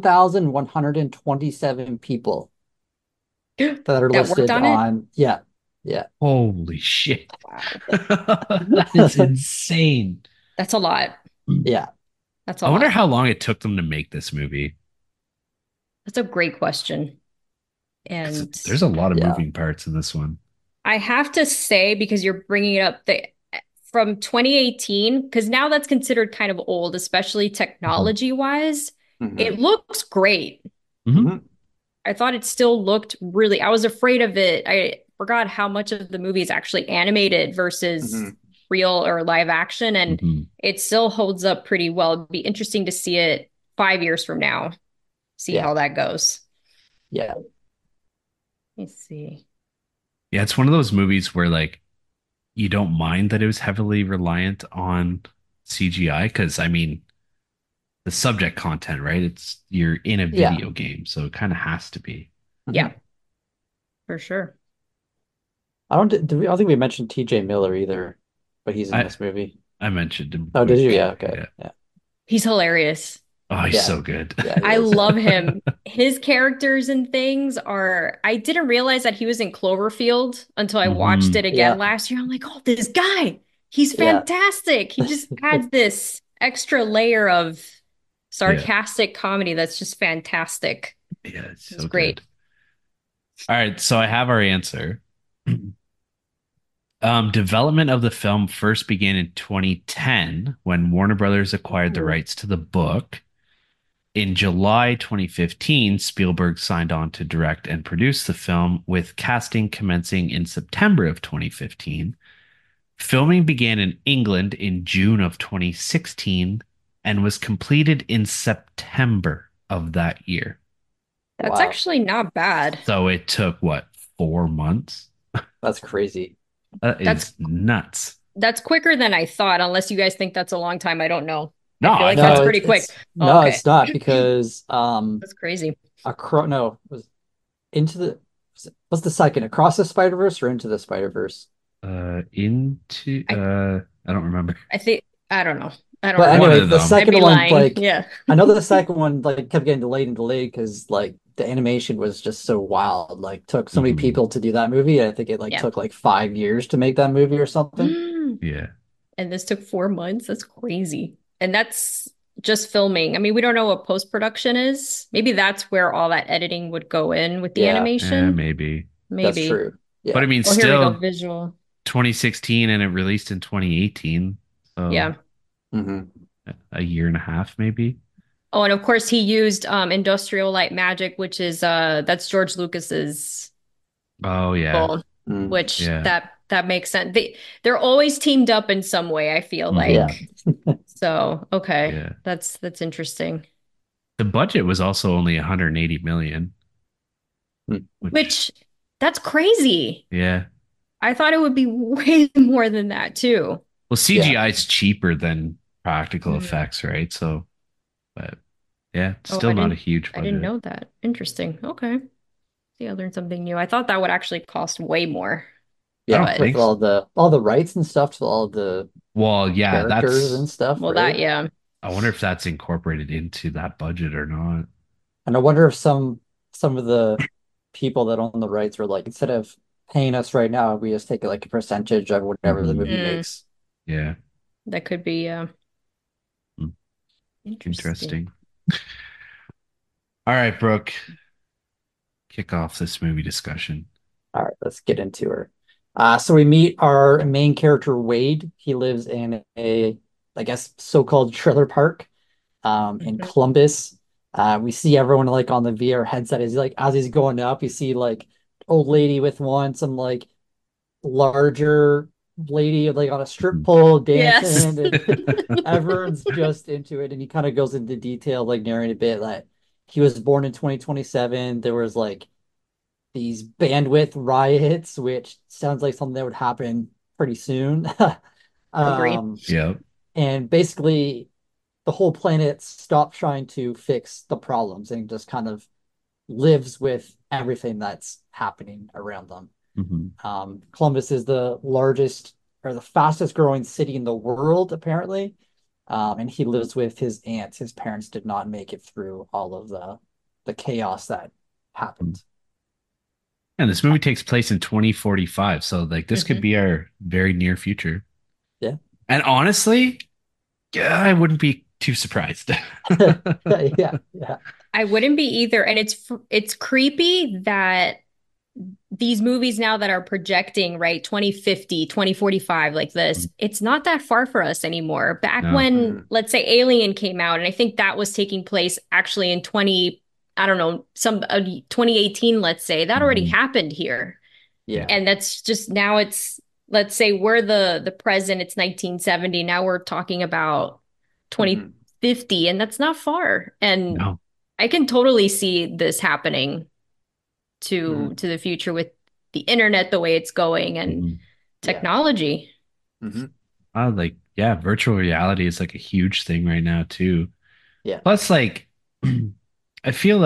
1,127 people that are That worked listed on it? on. Yeah. Yeah. Holy shit. Wow. That is insane. That's a lot. Yeah. That's a I wonder lot. how long it took them to make this movie. That's a great question. 'Cause And there's a lot of Yeah. moving parts in this one. I have to say, because you're bringing it up, from 2018, because now that's considered kind of old, especially Mhm. technology wise. Hmm. It looks great. Mhm. Hmm. I thought it still looked really, I was afraid of it. I forgot how much of the movie is actually animated versus Hmm. real or live action, and Mhm. it still holds up pretty well. It'd be interesting to see it 5 years from now, see Yeah. how that goes. Yeah. Let's see. Yeah, it's one of those movies where like you don't mind that it was heavily reliant on CGI because I mean the subject content, right? It's you're in a Yeah. video game, so it kind of has to be. Hmm. Yeah, for sure. I don't think we mentioned TJ Miller either, but he's in I this movie. I mentioned him Oh, did you? quick. Yeah. Okay. Yeah. Yeah. He's hilarious. Oh, he's Yeah. so good. Yeah, he I is. love him. His characters and things are, I didn't realize that he was in Cloverfield until I watched Hmm. it again Yeah. last year. I'm like, oh, this guy, he's Yeah. fantastic. He just adds this extra layer of Yeah. sarcastic comedy that's just fantastic. Yeah, it's It's so great. good. All right, so I have our answer. Development of the film first began in 2010 when Warner Brothers acquired the Ooh. rights to the book. In July 2015, Spielberg signed on to direct and produce the film, with casting commencing in September of 2015. Filming began in England in June of 2016 and was completed in September of that year. That's Wow. actually not bad. So it took what, 4 months? That's crazy. That That's is nuts. that's quicker than I thought, unless you guys think that's a long time. I don't know. No, I feel I like thought that's No, pretty quick. no, Okay. it's not because That's crazy. no, it was into the what's the second? Across the Spider-Verse or Into the Spider-Verse? into I I don't remember. I think I don't know. I don't But One anyway, remember. of the them. I'd second be one, lying. like Yeah. I know the second one like kept getting delayed and delayed because like the animation was just so wild. Like took so many Mhm. people to do that movie. I think it like Yeah. took like 5 years to make that movie or something. And Yeah. this took 4 months. That's crazy. And that's just filming. I mean, we don't know what post-production is. Maybe that's where all that editing would go in with the Yeah, animation. Maybe. that's Maybe. true. But I Yeah. mean, Oh, here we go. still Visual. 2016 and it released in 2018. So Yeah. Hmm. a year and a half, maybe. Oh, and of course he used Industrial Light Magic, which is that's George Lucas's Oh, yeah. goal, Mm. which Yeah. that makes sense. They're always teamed up in some way, I feel Mhm. Yeah. like. So, okay. Yeah. That's interesting. The budget was also only 180 million, Mm. which, Which that's crazy. yeah. I thought it would be way more than that too. Well, Yeah. CGI is cheaper than practical Mhm. effects, right? So, but yeah, Oh, still not a huge I didn't budget. know that. Interesting. Okay. See, I learned something new. I thought that would actually cost way more, I Yeah. don't but With think so. all the rights and stuff to all the Well, yeah, characters and that's, stuff, well, that right? yeah. I wonder if that's incorporated into that budget or not. And I wonder if some of the people that own the rights were like, instead of paying us right now, we just take like a percentage of whatever the Mhm. movie Mm, makes. Yeah. that could be Mm. interesting. Interesting. All right, Brooke, kick off this movie discussion. All right, let's get into her. So we meet our main character, Wade. He lives in a, I guess, so-called trailer park in Mhm. Columbus. We see everyone like on the VR headset is like as he's going up, you see like old lady with one, some like larger lady like on a strip Mhm. pole Yes. dancing, and everyone's just into it. And he kind of goes into detail, like narrating a bit that he was born in 2027. There was like these bandwidth riots, which sounds like something that would happen pretty soon. Agree. um, Yep. and basically the whole planet stopped trying to fix the problems and just kind of lives with everything that's happening around them. Hmm. Columbus is the largest or the fastest growing city in the world, apparently. And he lives with his aunt. His parents did not make it through all of the chaos that happened. And this movie takes place in 2045, so like this could Mhm. be our very near future. Yeah. And honestly, yeah, I wouldn't be too surprised. Yeah, yeah. I wouldn't be either. And it's creepy that these movies now that are projecting, right, 2050, 2045, like this, it's not that far for us anymore. Back No. when, let's say, Alien came out, and I think that was taking place actually in 20, I don't know, 2018, let's say, that already Mhm. happened here. Yeah. And that's just now it's, let's say we're the present, it's 1970. Now we're talking about Mhm. 2050, and that's not far. And No. I can totally see this happening Mhm. to the future with the internet the way it's going and Mhm. Yeah. technology. Mhm. Like, yeah, virtual reality is like a huge thing right now too. Yeah. Plus, like, I feel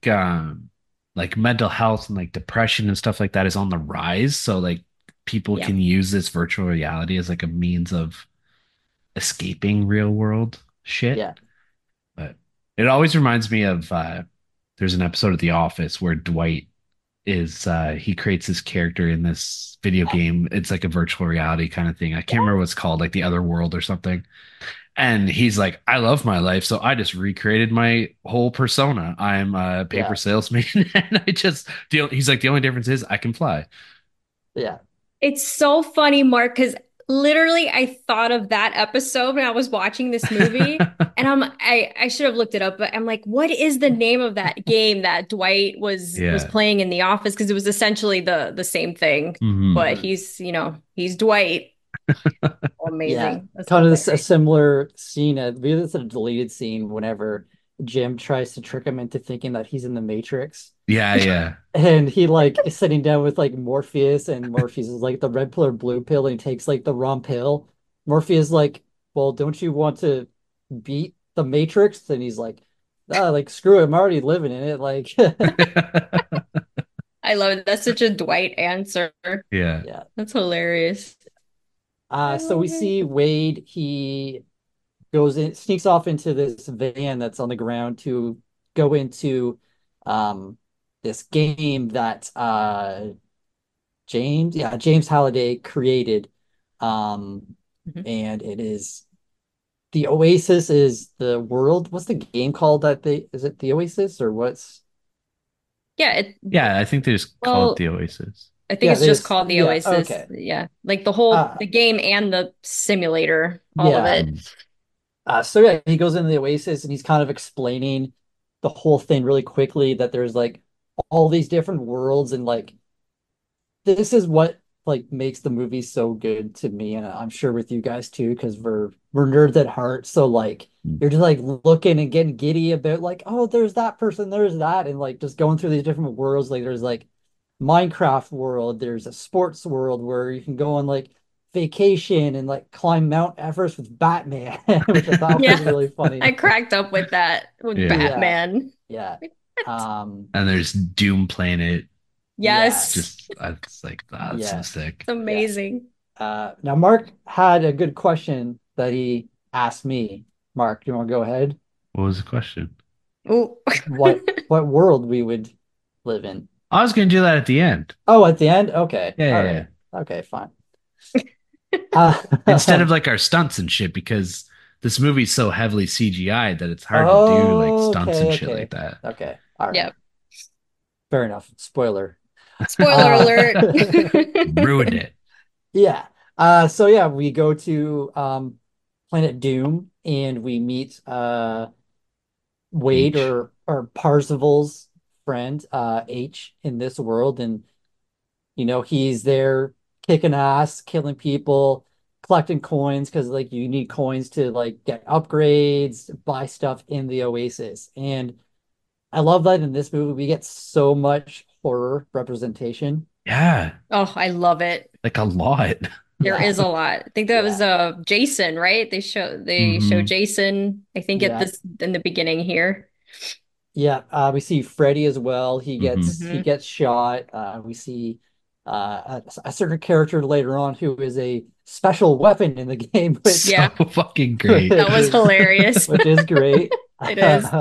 like mental health and like depression and stuff like that is on the rise. So like people Yeah. can use this virtual reality as like a means of escaping real world shit. Yeah. But it always reminds me of there's an episode of The Office where Dwight is he creates this character in this video game. It's like a virtual reality kind of thing. I can't remember what it's called, like The Other World or something. And he's like, I love my life, so I just recreated my whole persona. I'm a paper Yeah. salesman, and he's like, the only difference is I can fly. Yeah. It's so funny, Mark, because literally I thought of that episode when I was watching this movie. And I should have looked it up, but I'm like, what is the name of that game that Dwight was Yeah. playing in the office? Because it was essentially the same thing. Hmm. But Mhm. he's Dwight. Yeah. Amazing. That's Kind of a hilarious. similar scene. Maybe it's a deleted scene whenever Jim tries to trick him into thinking that he's in the Matrix. Yeah, yeah. And he like is sitting down with like Morpheus, and Morpheus is like the red pill or blue pill, and he takes like the wrong pill. Morpheus is like, well, don't you want to beat the Matrix? And he's like, ah, like screw it, I'm already living in it. Like, I love it. That's such a Dwight answer. Yeah. yeah. That's hilarious. I So we love it. see Wade, he goes in, sneaks off into this van that's on the ground to go into um this game that James Halliday created. Um Mhm. and it is the Oasis is the world. What's the game called that they is it the Oasis or what's Yeah, Yeah, I think they just call it well, the Oasis. I think yeah, it's just this called the yeah, Oasis. okay. Yeah. Like Uh the game and the simulator, all of yeah. it. Mm. So yeah, he goes into the Oasis and he's kind of explaining the whole thing really quickly that there's like all these different worlds and like this is what like makes the movie so good to me and I'm sure with you guys too because we're nerds at heart. So like Mm. you're just like looking and getting giddy about like oh there's that person, there's that and like just going through these different worlds like there's like Minecraft world, there's a sports world where you can go on like vacation and like climb Mount Everest with Batman, which I thought was Yeah. really funny. I cracked up with that with Yeah. Yeah, Batman. yeah. Like, what? And there's Doom Planet. Yeah, Yes. Just it's like that's so yeah, sick. It's yeah. amazing. Now Mark had a good question that he asked me. Mark, do you want to go ahead? What was the question? Ooh. What world we would live in? I was gonna do that at the end. Oh, at the end? Okay. Yeah, All yeah, right. yeah. Okay, fine. Uh, Instead of like our stunts and shit, because this movie's so heavily CGI that it's hard to do like oh, stunts and okay, shit okay. like that. Okay. All right. Yep. Fair enough. Spoiler. Spoiler Uh alert. Ruined it. yeah. So yeah, we go to Planet Doom and we meet Wade H. or Parzival's friend, H in this world, and he's there kicking ass, killing people, collecting coins because like you need coins to like get upgrades, buy stuff in the Oasis. And I love that in this movie we get so much horror representation. Yeah, Oh, I love it. like a lot. There Yeah, is a lot. I think that was yeah, Jason, right? They show Hmm. Jason, I think at yeah, this in the beginning here. yeah. We see Freddy as well. He gets Hmm. he Hmm. gets shot. We see. a certain character later on who is a special weapon in the game, So Yeah, fucking great. that was which hilarious. which is great. It is.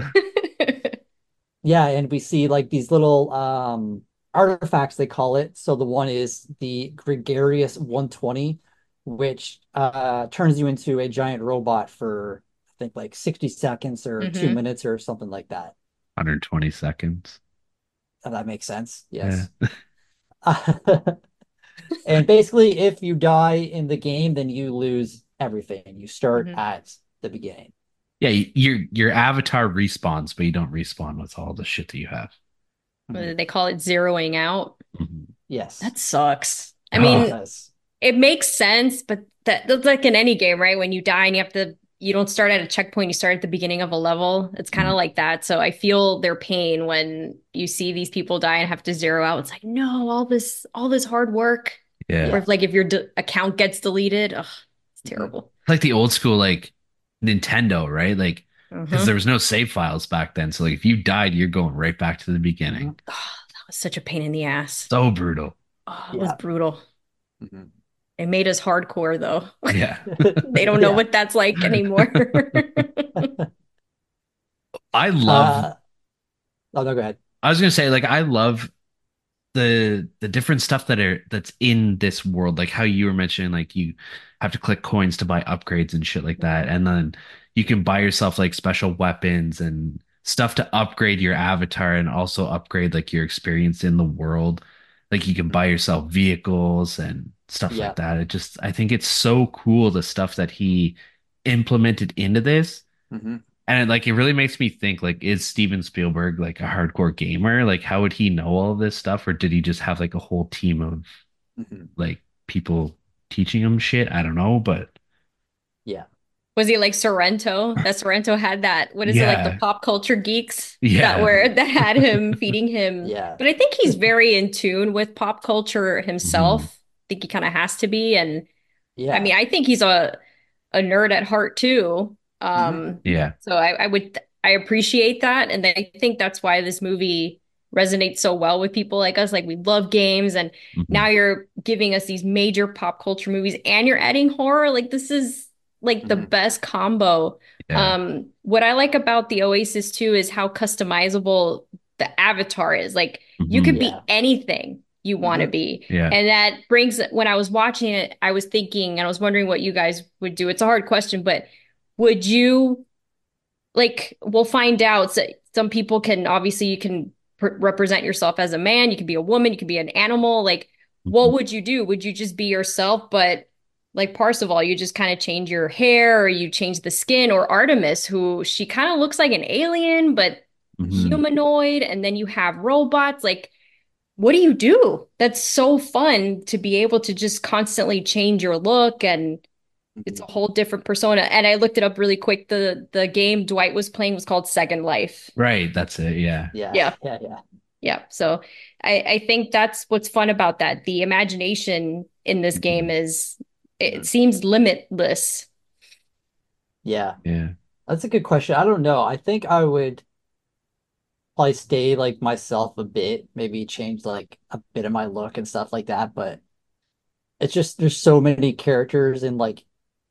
Yeah, and we see like these little artifacts they call it. So the one is the Gregarious 120, which turns you into a giant robot for I think like 60 seconds or two Hmm. minutes or something like that. 120 seconds. If that makes sense. Yeah. Yes. And basically, if you die in the game, then you lose everything. You start Hmm. at the beginning. Yeah, your avatar respawns, but you don't respawn with all the shit that you have. Mhm. They call it zeroing out. Mhm. Yes, That sucks. I it Oh, mean, does. it makes sense, but that's like in any game, right? When you die and you don't start at a checkpoint, you start at the beginning of a level. It's kind mhm. of like that. So I feel their pain when you see these people die and have to zero out. It's like, no, all this hard work. Yeah. Or Yeah. if like if your account gets deleted, ugh, it's Mhm. terrible. Like the old school like Nintendo, right? Like because there Hmm. was no save files back then. So like if you died, you're going right back to the beginning. Mhm. Oh, that was such a pain in the ass. So brutal. Oh, it was Yeah. brutal. Mhm. It made us hardcore though. Yeah. They don't know Yeah. what that's like anymore. I love Uh, oh no, go ahead. I was gonna say like I love the different stuff that's in this world, like how you were mentioning, like you have to click coins to buy upgrades and shit like that, Mhm. and then you can buy yourself like special weapons and stuff to upgrade your avatar and also upgrade like your experience in the world. Like you can buy Mhm. yourself vehicles and stuff like Yeah. that. I think it's so cool the stuff that he implemented into this. Mhm. And it really makes me think like is Steven Spielberg like a hardcore gamer? Like how would he know all this stuff or did he just have like a whole team of Mhm. like people teaching him shit? I don't know, but Yeah. Was he like Sorrento? That Sorrento had that, what is it, like the yeah. pop culture geeks that Yeah. were Mhm. that had him feeding him. Yeah. But I think he's very in tune with pop culture himself. Mhm. I think he kind of has to be. And I Yeah. mean, I think he's a nerd at heart too. Mhm. Yeah. So I appreciate that, and I think that's why this movie resonates so well with people like us. Like we love games, and now Mhm. you're giving us these major pop culture movies, and you're adding horror. Like this is like the Mhm. best combo. Yeah. What I like about the Oasis too is how customizable the avatar is. Like you could Mhm. Yeah. be anything you want to Mhm. be. Yeah. And that brings, when I was watching it, I was thinking, and I was wondering what you guys would do. It's a hard question, but would you like, we'll find out. So some people can, obviously, you can represent yourself as a man, you could be a woman, you could be an animal. Like, Mhm. what would you do? Would you just be yourself? But like Parsifal, you just kind of change your hair or you change the skin, or Artemis, who she kind of looks like an alien, but Mhm. humanoid. And then you have robots. Like, what do you do? That's so fun to be able to just constantly change your look, and it's Mhm. a whole different persona. And I looked it up really quick. The game Dwight was playing was called Second Life. Right, that's it. Yeah. Yeah. Yeah. Yeah. Yeah. Yeah. So I think that's what's fun about that. The imagination in this game Mhm. is, it Mhm. seems limitless. Yeah. Yeah. That's a good question. I don't know. I think I would probably stay like myself a bit, maybe change like a bit of my look and stuff like that. But it's just there's so many characters and like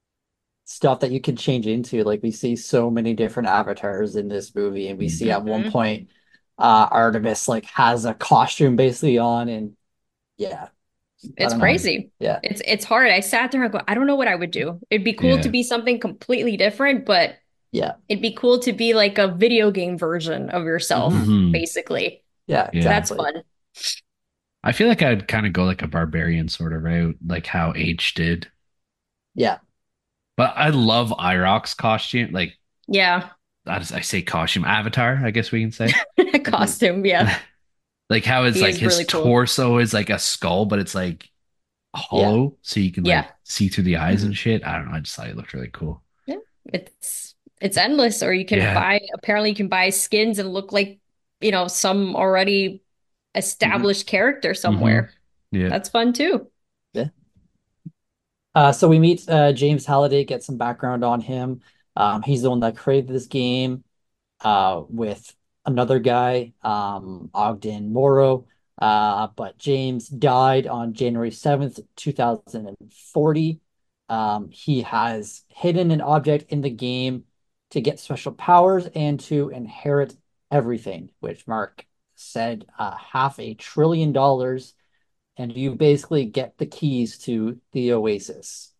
stuff that you can change into. Like we see so many different avatars in this movie, and we see Mhm. at one Hmm. point Artemis like has a costume basically on, and yeah, I It's don't know. Mhm. crazy. Yeah, It's hard. I sat there and go, I don't know what I would do. It'd be cool to Yeah. be something completely different, but yeah, it'd be cool to be like a video game version of yourself, hmm Mhm. basically. yeah, So Yeah. that's exactly. fun. I feel like I'd kind of go like a barbarian sort of route, like how H did. Yeah, But I love Irok's costume. Like Yeah. I say costume avatar, I guess we can say. hmm Costume. Yeah. Like how it's He like is his really cool. torso is like a skull, but it's like yeah, hollow, so you can Yeah. like see through the eyes hmm and shit. I don't know. I just thought it looked really cool. Yeah. It's endless. Or you can Yeah. buy, apparently you can buy skins and look like, some already hmm established character Hmm. somewhere. Yeah. That's fun too. yeah. So we meet James Halliday, get some background on him. He's the one that created this game with another guy, Ogden Morrow. But James died on January 7th, 2040. He has hidden an object in the game to get special powers and to inherit everything, which Mark said $500 billion, and you basically get the keys to the Oasis.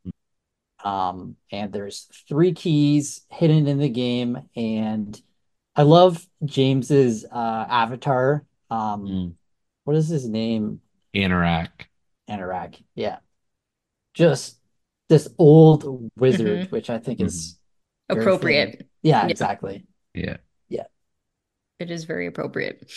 And there's three keys hidden in the game, and I love James's avatar. What is his name? Anorak. Anorak. Yeah. Just this old wizard, which I think is appropriate. Fitting. Yeah, exactly. Yeah. Yeah. It is very appropriate.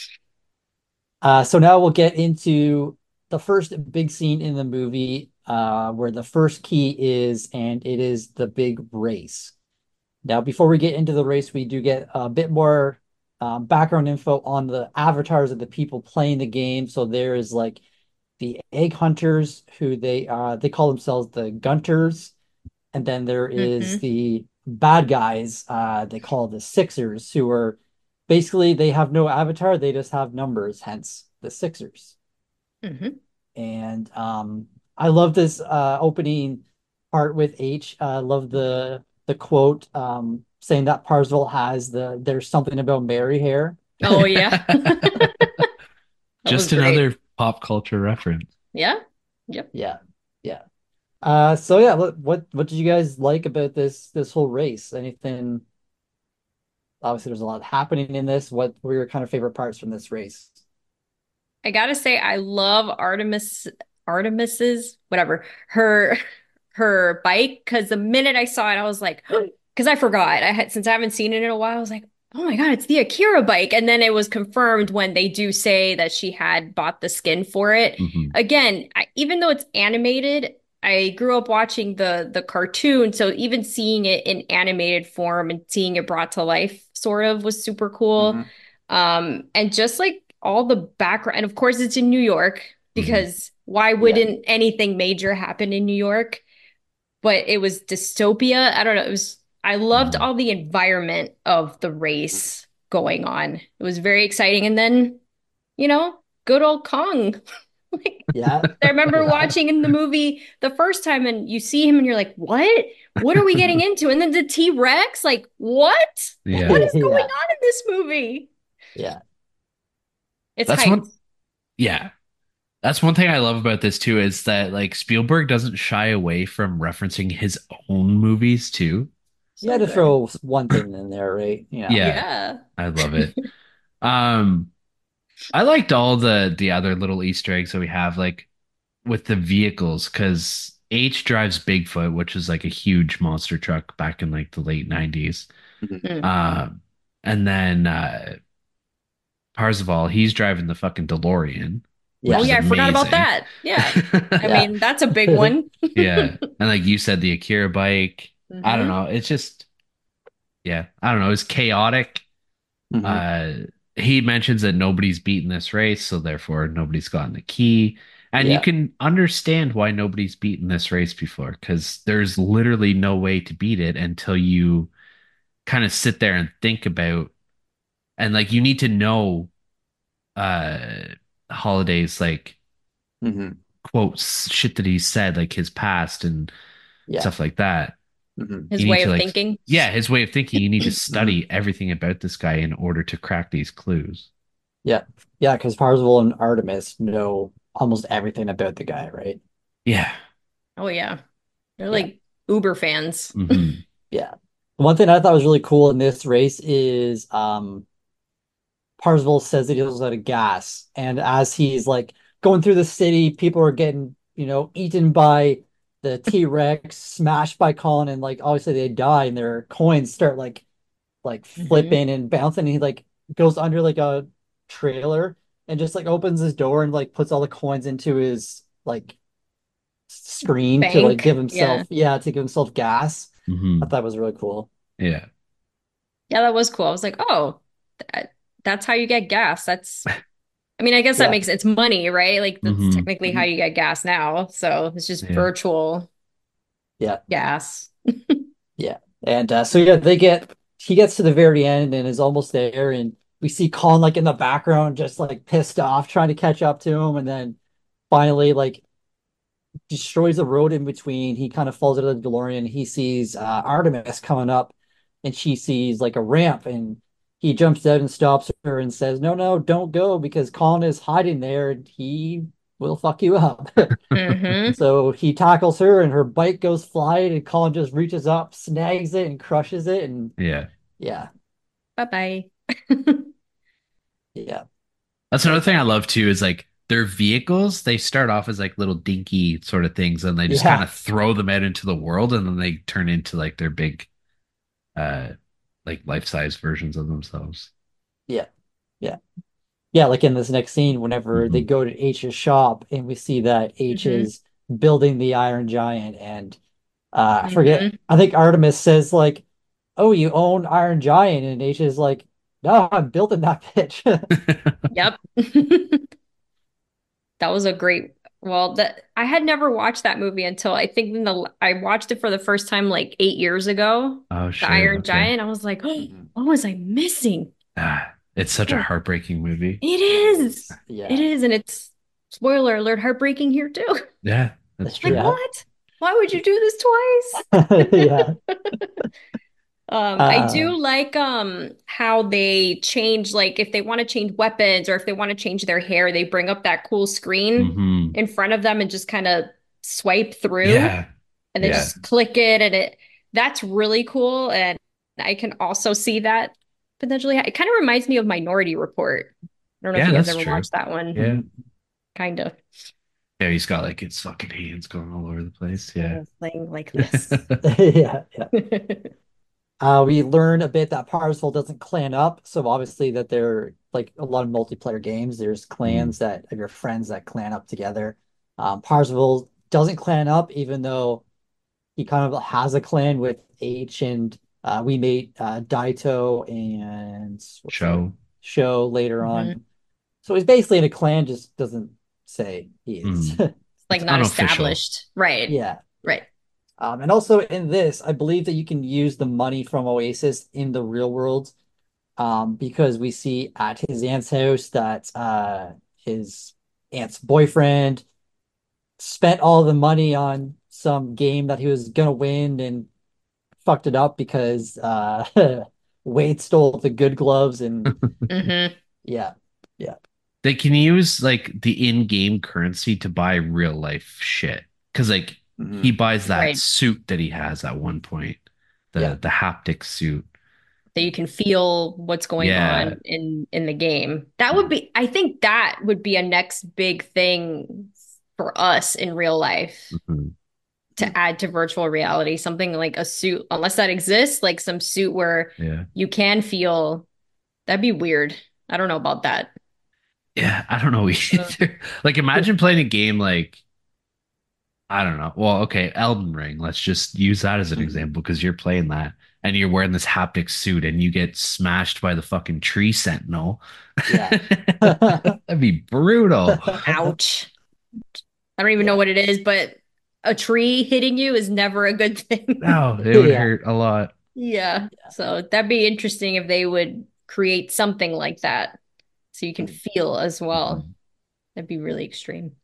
So now we'll get into the first big scene in the movie, where the first key is, and it is the big race. Now, before we get into the race, we do get a bit more background info on the avatars of the people playing the game. So there is like the egg hunters, who they call themselves the Gunters, and then there is the bad guys, they call the Sixers, who are basically, they have no avatar, they just have numbers, hence the Sixers. And I love this opening part with H. I love the quote saying that Parzival has "there's something about Mary" hair. Oh yeah. Just another pop culture reference. Yeah. Yep. Yeah. Yeah. So yeah, what did you guys like about this whole race? Anything? Obviously, there's a lot happening in this. What were your kind of favorite parts from this race? I gotta say, I love Artemis's whatever her bike, because the minute I saw it, I was like, because I forgot. Since I haven't seen it in a while, I was like, oh my God, it's the Akira bike. And then it was confirmed when they do say that she had bought the skin for it. Again, even though it's animated, I grew up watching the cartoon, so even seeing it in animated form and seeing it brought to life sort of was super cool. And just like all the background, and of course it's in New York, because why wouldn't anything major happen in New York? But it was dystopia. I don't know. I loved all the environment of the race going on. It was very exciting. And then, good old Kong. Yeah. I remember watching in the movie the first time, and you see him and you're like, what? What are we getting into? And then the T-Rex, like, what? Yeah. What is going on in this movie? Yeah. It's hype. Yeah. That's one thing I love about this too, is that like Spielberg doesn't shy away from referencing his own movies too. You had to throw one thing in there, right? Yeah. I love it. I liked all the other little Easter eggs that we have, like with the vehicles, because H drives Bigfoot, which is like a huge monster truck back in like the late 90s. And then Parzival, he's driving the fucking DeLorean. Yeah. Oh yeah, I forgot about that. Yeah. I mean, that's a big one. Yeah. And like you said, the Akira bike. I don't know. It's just, I don't know. It's chaotic. He mentions that nobody's beaten this race, so therefore nobody's gotten the key. And you can understand why nobody's beaten this race before, because there's literally no way to beat it until you kind of sit there and think about, and like you need to know Holiday's like quotes, shit that he said, like his past and stuff like that. His way of thinking. Yeah, his way of thinking. You need to study everything about this guy in order to crack these clues. Yeah. Yeah, because Parzival and Artemis know almost everything about the guy, right? Yeah. Oh yeah. They're like uber fans. Yeah. One thing I thought was really cool in this race is Parzival says that he was out of gas. And as he's like going through the city, people are getting, eaten by the T-Rex, smashed by Colin, and like obviously they die and their coins start like flipping and bouncing. And he like goes under like a trailer and just like opens his door and like puts all the coins into his like screen to like give himself to give himself gas. I thought it was really cool. Yeah. Yeah, that was cool. I was like, oh, that's how you get gas. I mean, I guess that makes it's money, right? Like that's technically how you get gas now. So it's just virtual gas. Yeah. And so he gets to the very end and is almost there, and we see Colin like in the background, just like pissed off, trying to catch up to him, and then finally like destroys the road in between. He kind of falls out of the DeLorean. He sees Artemis coming up, and she sees like a ramp, and he jumps out and stops her and says, "No, no, don't go because Colin is hiding there, and he will fuck you up." Mm-hmm. So he tackles her, and her bike goes flying, and Colin just reaches up, snags it, and crushes it, and Yeah. yeah, Bye-bye. yeah, That's another thing I love too is like their vehicles, they start off as like little dinky sort of things and they just kind yeah, of throw them out into the world and then they turn into like their big uh like life-size versions of themselves. yeah, yeah. Yeah, like in this next scene, whenever they Hmm. go to H's shop and we see that H Mm-hmm. is building the Iron Giant and I forget, Mm-hmm. I think Artemis says like, "Oh, you own Iron Giant," and H is like, "No, I'm building that bitch." Yep. That was a great, well, that I had never watched that movie until I think I watched it for the first time like 8 years ago. Oh The shit. Iron Okay. Giant. I was like, oh, Mhm. what was I missing? It's such a Yeah, heartbreaking movie. It is. It yeah, is. And it's spoiler alert, heartbreaking here too. Yeah, that's Like, true. yeah, what? Why would you do this yeah. twice? I Uh, do like how they change, like if they want to change weapons or if they want to change their hair, they bring up that cool screen Hmm. in front of them and just kind of swipe through Yeah. and then Yeah. just click it and it that's really cool. And I can also see that potentially. It kind of reminds me of Minority Report. I don't know if Yeah, you guys that's ever true. watched that one. Yeah. mhm. Kind of. Yeah, he's got like his fucking hands going all over the place. Yeah. Playing like this. Yeah, yeah. We learn a bit that Parsifal doesn't clan up, so obviously that they're like a lot of multiplayer games. There's Mm. clans that of your friends that clan up together. Parsifal doesn't clan up, even though he kind of has a clan with H and we made Daito and what's the other Show. show later Mhm. on. So he's basically in a clan, just doesn't say he is. Mm. Like It's not unofficial. established. Right. Yeah, yeah. Right. And also in this, I believe that you can use the money from Oasis in the real world, because we see at his aunt's house that his aunt's boyfriend spent all the money on some game that he was gonna win and fucked it up because Wade stole the good gloves and Hmm. yeah, yeah, They can use like the in-game currency to buy real life shit. Because like he hmm, buys that Right. suit that he has at one point, yeah, the haptic suit. That you can feel what's going Yeah. on in the game. That would be, I think that would be a next big thing for us in real life Mhm. hmm, to add to virtual reality, something like a suit, unless that exists, like some suit where Yeah. you can feel, that'd be weird. I don't know about that. Yeah, I don't know Uh, either. Like imagine playing a game like I don't know. Well, okay, Elden Ring. Let's just use that as an hmm, example because you're playing that and you're wearing this haptic suit and you get smashed by the fucking tree sentinel. yeah, That'd be brutal. Ouch. I don't even know yeah, what it is, but a tree hitting you is never a good thing. No, it would yeah, hurt a lot. Yeah. So that'd be interesting if they would create something like that so you can hmm. feel as well. Mhm. That'd be really extreme.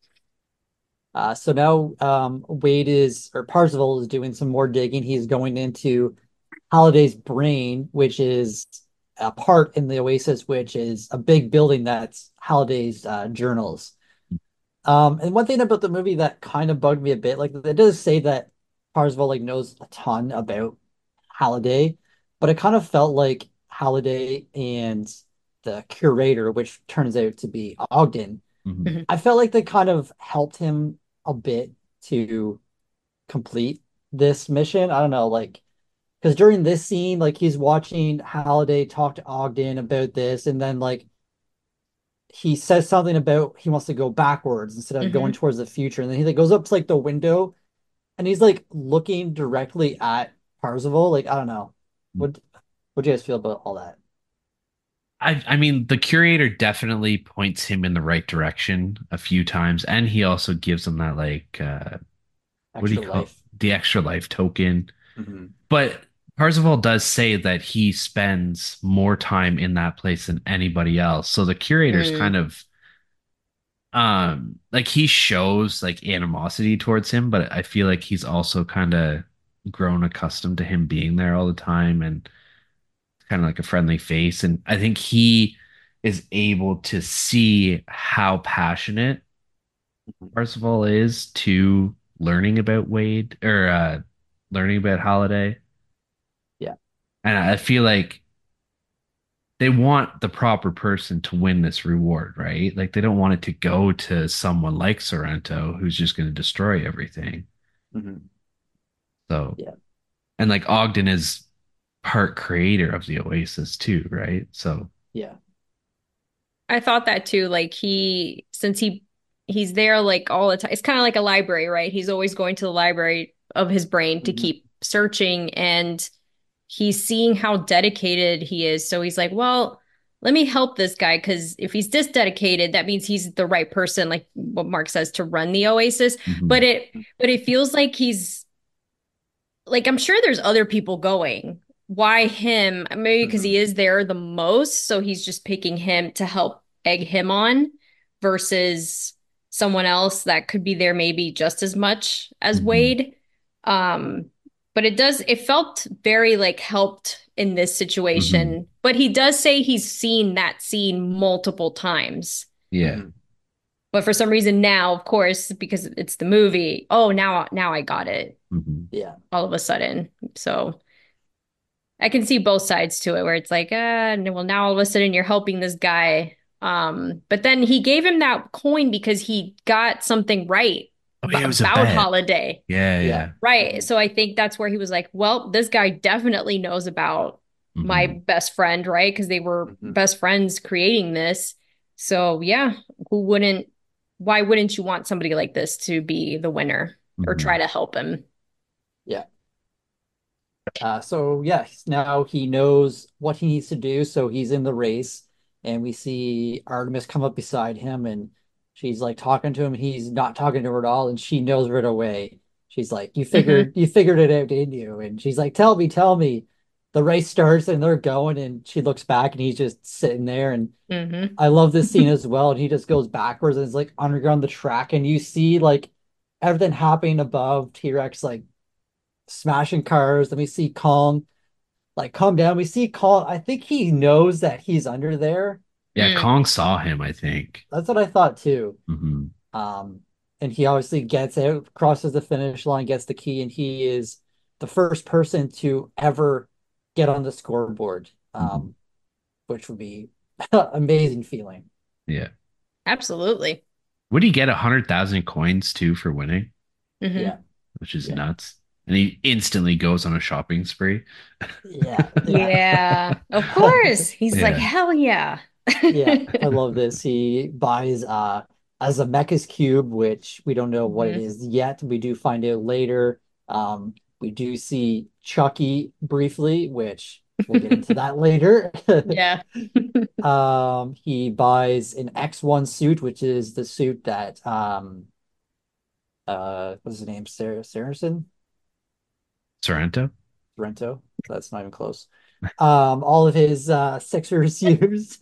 So now Wade is or Parzival is doing some more digging. He's going into Holiday's brain, which is a part in the Oasis, which is a big building that's Holiday's journals. And one thing about the movie that kind of bugged me a bit, like it does say that Parzival like knows a ton about Halliday, but it kind of felt like Halliday and the curator, which turns out to be Ogden, Mhm. Mhm. I felt like they kind of helped him a bit to complete this mission. I don't know, like because during this scene, like he's watching Halliday talk to Ogden about this, and then like he says something about he wants to go backwards instead of going Mhm. towards the future. And then he like goes up to like the window and he's like looking directly at Parzival. Like, I don't know. What do you guys feel about all that? I mean, the curator definitely points him in the right direction a few times, and he also gives him that like what do you Extra call life. the extra life token? Hmm. But Parzival does say that he spends more time in that place than anybody else. So the curator's kind of like he shows like animosity towards him, but I feel like he's also kind of grown accustomed to him being there all the time and kind of like a friendly face. And I think he is able to see how passionate Parzival is to learning about Wade or learning about Holiday. Yeah. And I feel like they want the proper person to win this reward, right? Like they don't want it to go to someone like Sorrento who's just going to destroy everything. Mm-hmm. So, yeah. And like Ogden is part creator of the Oasis too, right? So, yeah. I thought that too. Like since he's there like all the time. It's kind of like a library, right? He's always going to the library of his brain to keep searching, and he's seeing how dedicated he is. So he's like, well, let me help this guy, because if he's this dedicated, that means he's the right person, like what Mark says, to run the Oasis. But it feels like he's like, I'm sure there's other people going. Why him? Maybe because he is there the most, so he's just picking him to help egg him on versus someone else that could be there maybe just as much as Wade. But it felt very like helped in this situation. But he does say he's seen that scene multiple times. Yeah. But for some reason now, of course, because it's the movie, oh, now I got it. Yeah. All of a sudden. So I can see both sides to it, where it's like, well, now all of a sudden you're helping this guy. But then he gave him that coin because he got something right about Holiday. Yeah. Right. So I think that's where he was like, well, this guy definitely knows about my best friend, right? Because they were best friends creating this. So yeah, why wouldn't you want somebody like this to be the winner or try to help him? Yeah. So yeah, now he knows what he needs to do. So he's in the race, and we see Artemis come up beside him, and she's like talking to him. He's not talking to her at all, and she knows right away. She's like, you figured it out, didn't you?" And she's like, tell me. The race starts, and they're going, and she looks back, and he's just sitting there. And I love this scene as well. And he just goes backwards, and it's like underground the track, and you see like everything happening above. T-Rex like smashing cars. Then we see Kong like calm down. We see Kong. I think he knows that he's under there. Yeah, Kong saw him, I think. That's what I thought too. And he obviously gets out, crosses the finish line, gets the key, and he is the first person to ever get on the scoreboard, which would be amazing feeling. Yeah. Absolutely. Would he get 100,000 coins too for winning? Yeah. Which is nuts. And he instantly goes on a shopping spree. Yeah, of course. He's like, hell yeah. Yeah, I love this. He buys a Zemeckis cube, which we don't know what it is yet. We do find out later. We do see Chucky briefly, which we'll get into that later. Yeah. He buys an X1 suit, which is the suit that what's his name? Saracen? Sorrento? Sorrento. That's not even close. All of his Sixers use.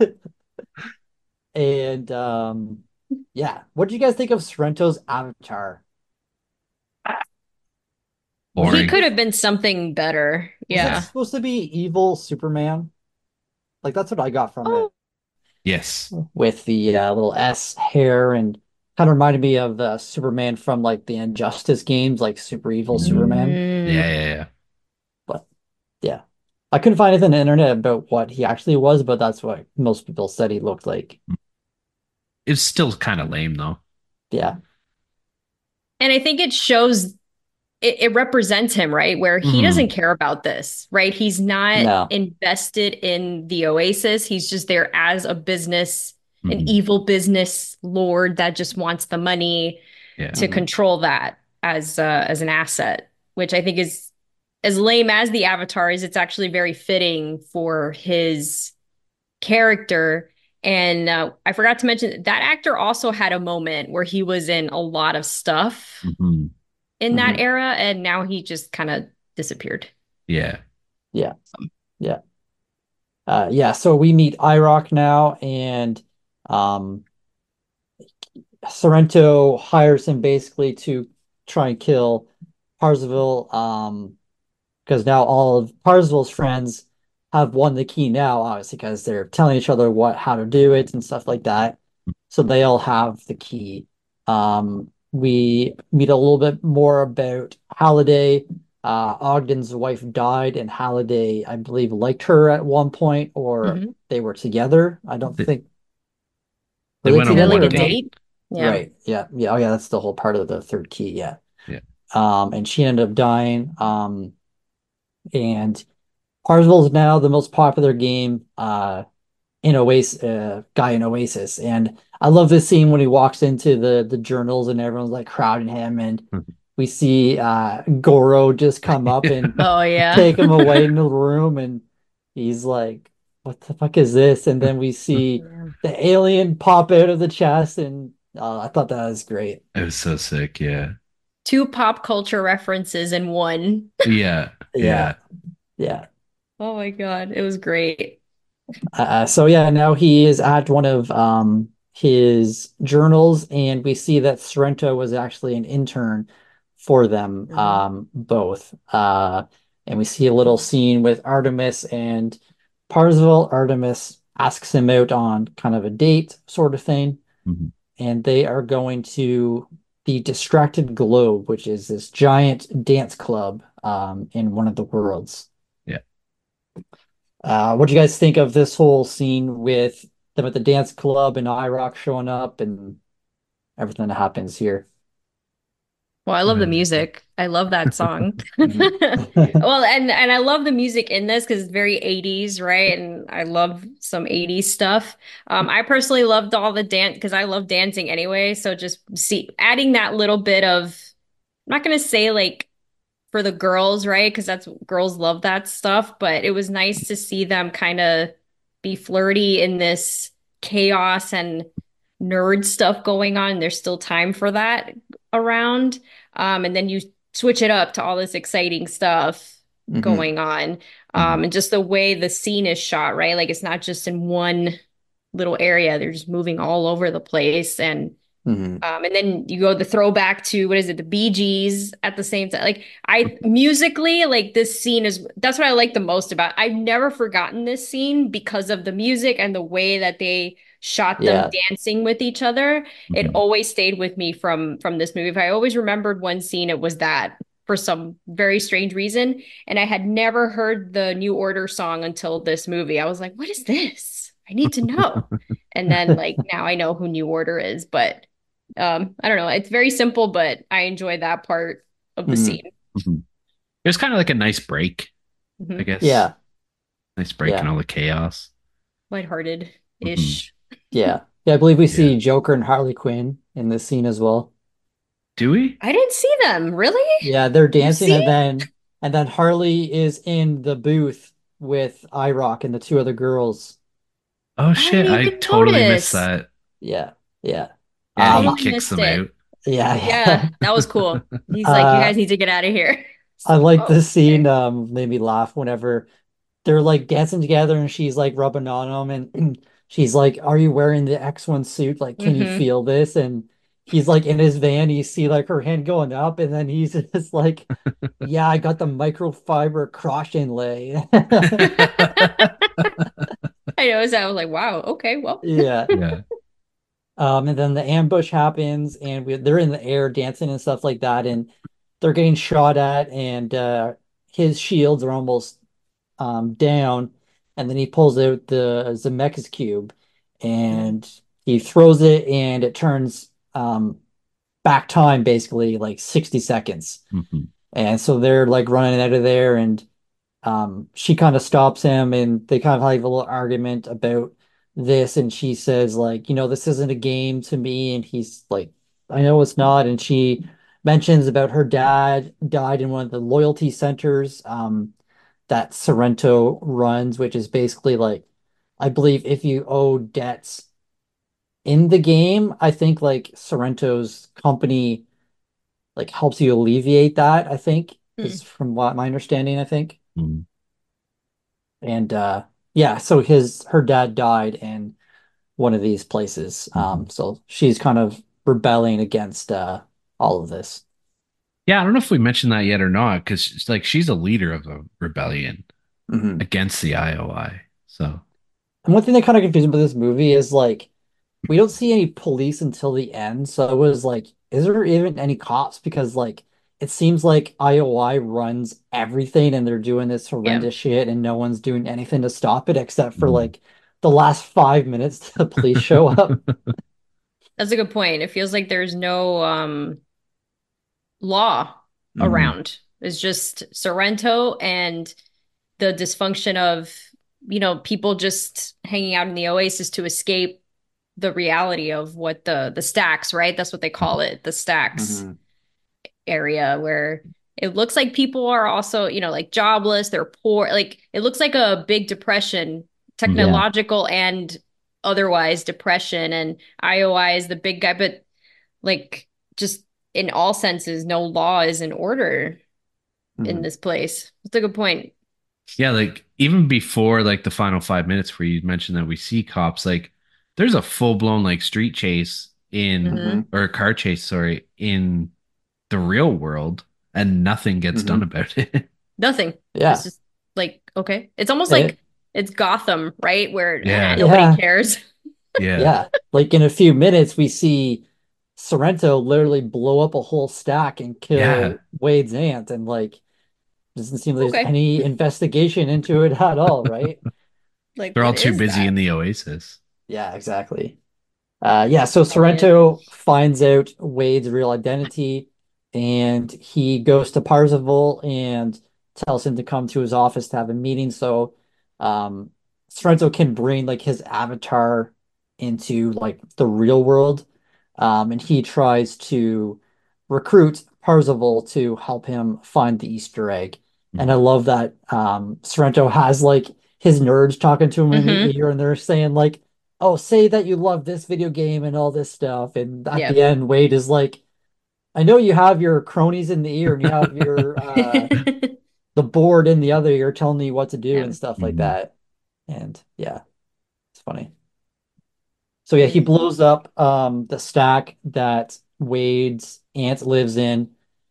And yeah, what do you guys think of Sorrento's avatar? Boring. He could have been something better. Was it supposed to be evil Superman? Like that's what I got from it. Yes. With the little S hair, and kind of reminded me of Superman from like the Injustice games, like super evil Superman. Yeah. But yeah, I couldn't find anything on the internet about what he actually was, but that's what most people said he looked like. It's still kind of lame though. Yeah. And I think it shows it represents him, right? Where he doesn't care about this, right? He's not invested in the Oasis. He's just there as a business, an evil business lord that just wants the money to control that as an asset, which I think is as lame as the Avatar is. It's actually very fitting for his character. And I forgot to mention that actor also had a moment where he was in a lot of stuff in that era, and now he just kind of disappeared. Yeah. Yeah. Yeah. Yeah, so we meet IROC now, and um, Sorrento hires him basically to try and kill Parzival, because now all of Parzival's friends have won the key now, obviously, because they're telling each other how to do it and stuff like that. So they all have the key. We meet a little bit more about Halliday. Ogden's wife died, and Halliday, I believe, liked her at one point, or Hmm. they were together. I don't They, think they were they went on They're together like one a or no? date. date. Yeah. Right. Yeah. Yeah. Oh, yeah. That's the whole part of the third key. Yeah. Yeah. And she ended up dying. And Parzival is now the most popular game in Oasis, guy in Oasis. And I love this scene when he walks into the journals and everyone's like crowding him, and we see Goro just come up and Oh yeah. take him away into the room, and he's like, "What the fuck is this?" And then we see Yeah. the alien pop out of the chest, and I thought that was great. It was so sick. Yeah. Two pop culture references in one. Yeah. Yeah, Yeah. yeah. Oh my God. It was great. So yeah, now he is at one of his journals, and we see that Sorrento was actually an intern for them Mhm. both. And we see a little scene with Artemis and Parzival. Artemis asks him out on kind of a date sort of thing, Mhm. and they are going to the Distracted Globe, which is this giant dance club in one of the worlds. Yeah. What do you guys think of this whole scene with them at the dance club and IROC showing up and everything that happens here? Well, I love the Uh, music. I love that song. Mhm. Well, and I love the music in this because it's very 80s, right? And I love some 80s stuff. I personally loved all the dance because I love dancing anyway. So just see adding that little bit of, I'm not gonna say like for the girls, right? Because that's girls love that stuff, but it was nice to see them kind of be flirty in this chaos and nerd stuff going on. There's still time for that around. And then you switch it up to all this exciting stuff Mhm. going on. mhm. And just the way the scene is shot, right? Like it's not just in one little area. They're just moving all over the place. Mhm. And then you go the throwback to what is it, the Bee Gees at the same time. Like I musically, like this scene is that's what I like the most about. I've never forgotten this scene because of the music and the way that they shot them Yeah. dancing with each other. It Mhm. always stayed with me from this movie. If I always remembered one scene, it was that for some very strange reason. And I had never heard the New Order song until this movie. I was like, what is this? I need to know. And then like now I know who New Order is, but I don't know. It's very simple, but I enjoy that part of the Mhm. scene. Mhm. It was kind of like a nice break, I Hmm. guess. Yeah. Nice break in Yeah. all the chaos. Mhm. Lighthearted-ish. Yeah. Yeah. I believe we Yeah. see Joker and Harley Quinn in this scene as well. Do we? I didn't see them. Really? Yeah, they're You dancing, see? and then Harley is in the booth with IROC and the two other girls. Oh I didn't shit, I even totally missed notice. that. Yeah. Yeah. Yeah, I he Um, kicks missed them it. out. yeah. Yeah, Yeah. that was cool. He's like, you Uh, guys need to get out of here. It's I like, like oh, this scene, okay. made me laugh whenever they're like dancing together and she's like rubbing on him, and she's like, "Are you wearing the X1 suit? Like, can you Hmm. feel this?" And he's like in his van, you see like her hand going up, and then he's just like, "Yeah, I got the microfiber cross inlay." I noticed that. I was like, wow, okay, well. Yeah. Yeah. And then the ambush happens, and they're in the air dancing and stuff like that, and they're getting shot at, and his shields are almost down, and then he pulls out the Zemeckis cube, Mhm. and he throws it, and it turns back time basically like 60 seconds. Mhm. And so they're like running out of there, and she kind of stops him, and they kind of have a little argument about this, and she says like, this isn't a game to me, and he's like, I know it's not, and she mentions about her dad died in one of the loyalty centers that Sorrento runs, which is basically like, I believe if you owe debts in the game, I think like Sorrento's company like helps you alleviate that, I think, Hmm. is from what my understanding, I think. Mhm. And yeah, so his her dad died in one of these places. Mhm. So she's kind of rebelling against all of this. Yeah, I don't know if we mentioned that yet or not, because like she's a leader of a rebellion Hmm. against the IOI. So And one thing that kind of confused me about this movie is like we don't see any police until the end. So it was like, is there even any cops? Because like it seems like IOI runs everything and they're doing this Yeah, horrendous shit and no one's doing anything to stop it except for Mhm. like the last 5 minutes the police show up. that's a good point. It feels like there's no law Mhm. around. It's just Sorrento and the dysfunction of, people just hanging out in the oasis to escape the reality of what the stacks, right? That's what they call it, the stacks Hmm. area where it looks like people are also, like jobless, they're poor. Like it looks like a big depression, Mhm. Yeah. technological and otherwise depression. And IOI is the big guy, but like just in all senses, no law is in order in Hmm. this place. That's a good point. Yeah, like even before like the final 5 minutes where you mentioned that we see cops, like there's a full blown like street chase in Hmm. Hmm. or a car chase, sorry, in the real world, and nothing gets done Hmm. about it. Nothing. It's Yeah. just like, okay. It's almost like It, it's Gotham, right? Where Yeah, nobody yeah. cares. yeah, Yeah. Like in a few minutes, we see Sorrento literally blow up a whole stack and yeah. kill Wade's aunt. And like, doesn't seem there's Okay. any investigation into it at all, right? Like, They're all what too is busy that? in the Oasis. Yeah, exactly. Yeah, so Oh, man. Sorrento finds out Wade's real identity and he goes to Parzival and tells him to come to his office to have a meeting. So um, Sorrento can bring like his avatar into like the real world. And he tries to recruit Parzival to help him find the Easter egg. And I Mhm. love that Sorrento has like his nerds talking to him in Hmm. the ear and they're saying like, oh, say that you love this video game and all this stuff. And at Yeah. the end, Wade is like, I know you have your cronies in the ear and you have your the board in the other ear telling you what to do Yeah. and stuff like Mhm. that. And yeah, it's funny. So yeah, he Crazy. blows up the stack that Wade's aunt lives in.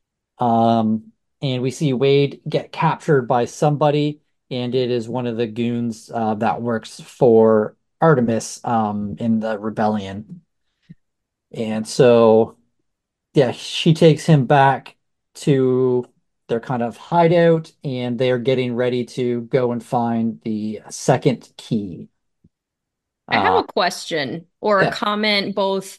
And we see Wade get captured by somebody, and it is one of the goons that works for Artemis in the rebellion. And so, yeah, she takes him back to their kind of hideout, and they're getting ready to go and find the second key. I have Uh, a question or a yeah. comment, both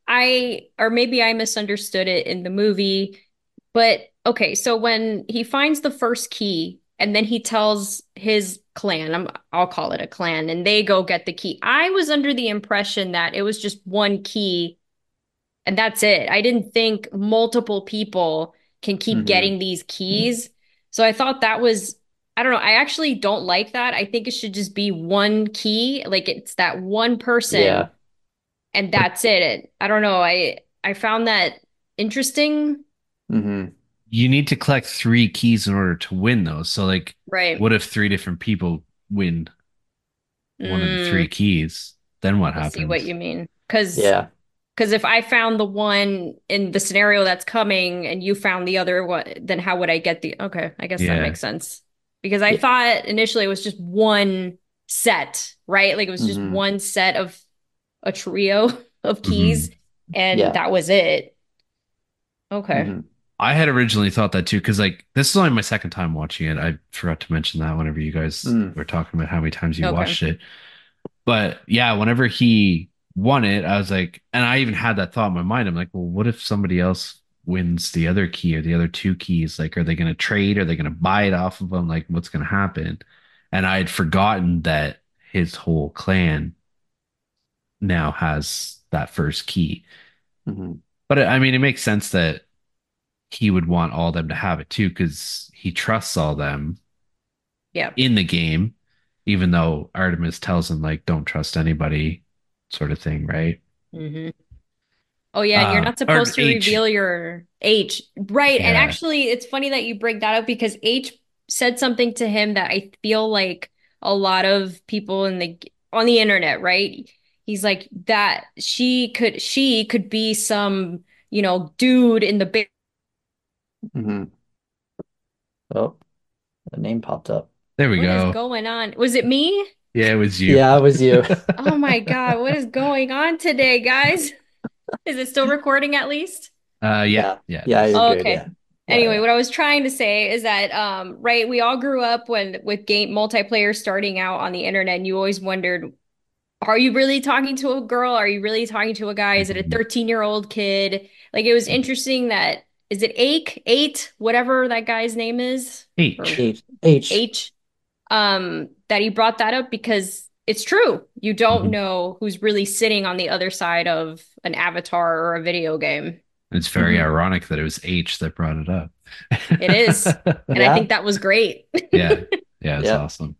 or maybe I misunderstood it in the movie, but okay, so when he finds the first key and then he tells his clan, I'll call it a clan, and they go get the key. I was under the impression that it was just one key and that's it. I didn't think multiple people can keep Hmm. getting these keys. So I thought that was, I don't know. I actually don't like that. I think it should just be one key. Like it's that one person Yeah. and that's it. I don't know. I found that interesting. Hmm. You need to collect three keys in order to win those. So, like, Right. what if three different people win one of the Mm, three keys? Then what I see what happens? you mean. Because if I found the one in the scenario that's coming and you found the other one, then how would I get the? Okay, I guess that Yeah. makes sense. Because I Yeah. thought initially it was just one set, right? Like it was just Hmm. one set of a trio of keys, Hmm. and Yeah. that was it. Okay. Hmm. I had originally thought that too, because like this is only my second time watching it. I forgot to mention that whenever you guys Mm. were talking about how many times you Okay. watched it. But yeah, whenever he won it, I was like, and I even had that thought in my mind. I'm like, well, what if somebody else wins the other key or the other two keys? Like, are they going to trade? Are they going to buy it off of them? Like, what's going to happen? And I had forgotten that his whole clan now has that first key. Hmm. But I mean, it makes sense that he would want all them to have it too, because he trusts all them Yeah. in the game, even though Artemis tells him like, don't trust anybody, sort of thing, right? Hmm. Oh yeah, and you're not Or supposed to H. reveal your H. Right. And Yeah. actually it's funny that you bring that up because H said something to him that I feel like a lot of people on the internet, right? He's like that she could be some, dude in the big. Hmm. Oh, the name popped up. There we What is go. going on? Was it me? Yeah, it was you. Yeah, it was you. Oh my God, what is going on today, guys? Is it still recording at least? Yeah, Yeah. yeah, it Yeah, is. you're Oh, good. okay. Yeah. Yeah, Anyway, yeah. what I was trying to say is that right, we all grew up when with game multiplayer starting out on the internet, and you always wondered, are you really talking to a girl? Are you really talking to a guy? Is it a Mhm. 13-year-old kid? Like it was interesting that is it Eight, whatever that guy's name is, or H. H. H, that he brought that up because it's true. You don't Mhm. know who's really sitting on the other side of an avatar or a video game. It's very Hmm. ironic that it was H that brought it up. It is. And I Yeah. think that was great. Yeah, yeah, it's Yep. awesome.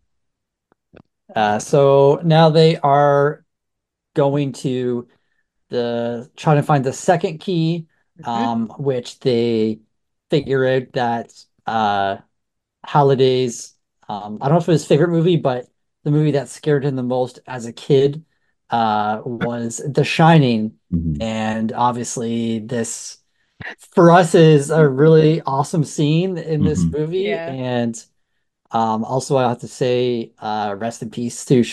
So now they are going to the trying to find the second key, Mhm. which they figure out that Halliday's I don't know if it was his favorite movie, but the movie that scared him the most as a kid was The Shining. Mhm. And obviously this for us is a really awesome scene in this Mhm. movie. Yeah. And also I have to say rest in peace to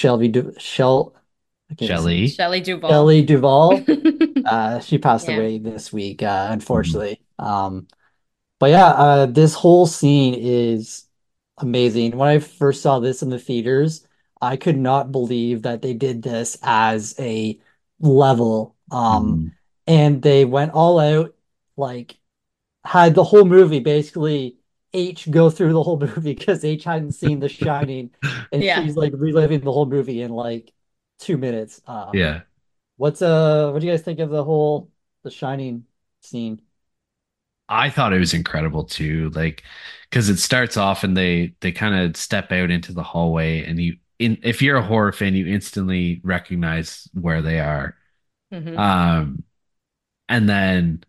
I can't even say Shelley. Shelley Duvall. Shelley Duvall. She passed Yeah. away this week, Mhm. unfortunately. But yeah, this whole scene is amazing. When I first saw this in the theaters, I could not believe that they did this as a level. Mhm. And they went all out, like had the whole movie basically H go through the whole movie because H hadn't seen The Shining, and Yeah. she's like reliving the whole movie in like 2 minutes. Yeah. What do you guys think of The Shining scene? I thought it was incredible too, like because it starts off and they kind of step out into the hallway and if you're a horror fan, you instantly recognize where they are. Hmm. Um, and then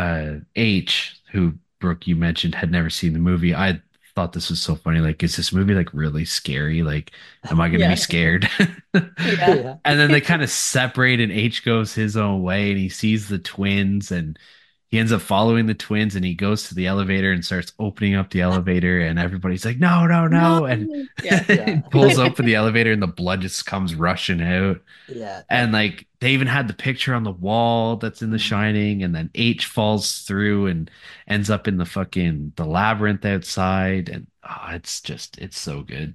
H, who Brooke you mentioned had never seen the movie. I thought this was so funny. Like, is this movie like really scary? Like, am I gonna be Yeah. scared? Yeah. Yeah. And then they kind of separate and H goes his own way and he sees the twins and he ends up following the twins and he goes to the elevator and starts opening up the elevator and everybody's like, no, no, No. no. And Yeah. he Yeah. pulls open the elevator and the blood just comes rushing out. Yeah. And like they even had the picture on the wall that's in The Mhm. Shining, and then H falls through and ends up in the labyrinth outside. And it's so good.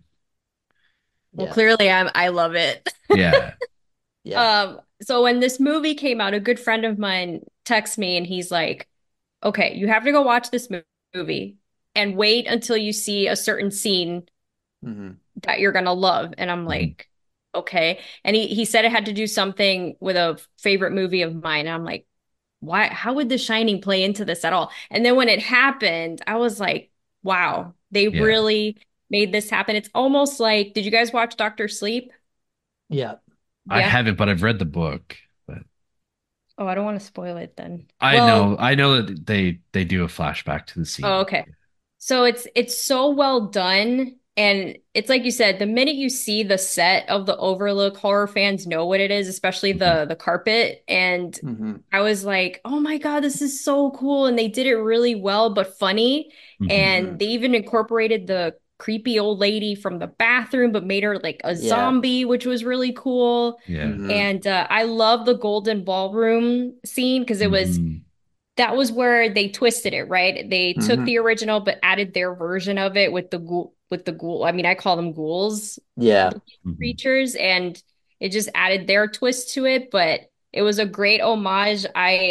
Well, Yeah. clearly I love it. Yeah. Yeah. So when this movie came out, a good friend of mine texts me and he's like, okay, you have to go watch this movie and wait until you see a certain scene Hmm. that you're gonna love. And I'm Mhm. like, okay. And he said it had to do something with a favorite movie of mine. And I'm like, why, how would The Shining play into this at all? And then when it happened, I was like, wow, they Yeah. really made this happen. It's almost like, did you guys watch Doctor Sleep? Yeah. I Yeah. haven't, but I've read the book. But Oh, I don't want to spoil it then. I Well, know, I know that they do a flashback to the oh, scene. okay. So it's so well done. And it's like you said, the minute you see the set of the Overlook, horror fans know what it is, especially Mhm. the carpet. And Hmm. I was like, oh my God, this is so cool. And they did it really well, but funny. Mhm. Hmm. And they even incorporated the creepy old lady from the bathroom, but made her like a Yeah. zombie, which was really cool. Yeah. Hmm. And I love the golden ballroom scene because it was Mhm. that was where they twisted it, right? They took Hmm. the original but added their version of it with the ghoul. I mean, I call them ghouls, Yeah. Mhm. creatures, and it just added their twist to it, but it was a great homage.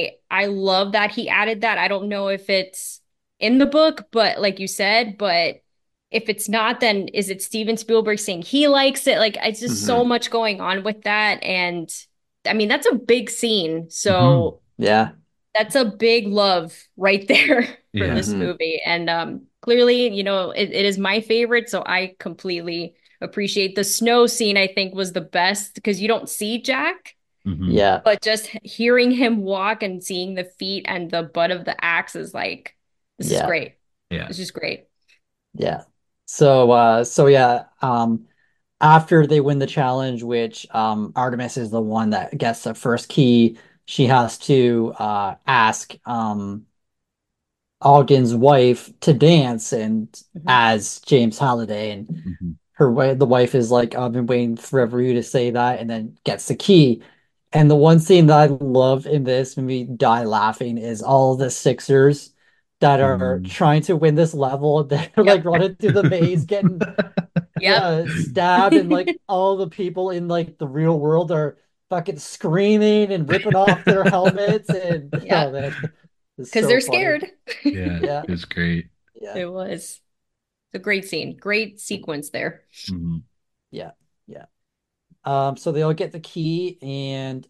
I love that he added that. I don't know if it's in the book, but like you said, but if it's not, then is it Steven Spielberg saying he likes it? Like it's just so Hmm. much going on with that. And I mean, that's a big scene. Mhm. So Yeah. that's a big love right there for Yeah. this Hmm. movie. And clearly, it is my favorite. So I completely appreciate the snow scene, I think was the best because you don't see Jack, Mhm. Yeah. but just hearing him walk and seeing the feet and the butt of the axe is like, this is Yeah. great. Yeah. It's just great. Yeah. So yeah, after they win the challenge, which Artemis is the one that gets the first key, she has to ask Ogden's wife to dance and Mhm. as James Halliday, and Mhm. the wife is like, I've been waiting forever for you to say that, and then gets the key. And the one scene that I love in this made me die laughing is all the Sixers that are Mm. trying to win this level. They're like Yep. running through the maze, getting Yep. stabbed, and like all the people in like the real world are fucking screaming and ripping off their helmets, and oh Yep. man, it's Because so they're funny. scared. Yeah, Yeah, it was great. yeah, It was a great scene, great sequence there. Mhm. yeah, yeah. So they all get the key, and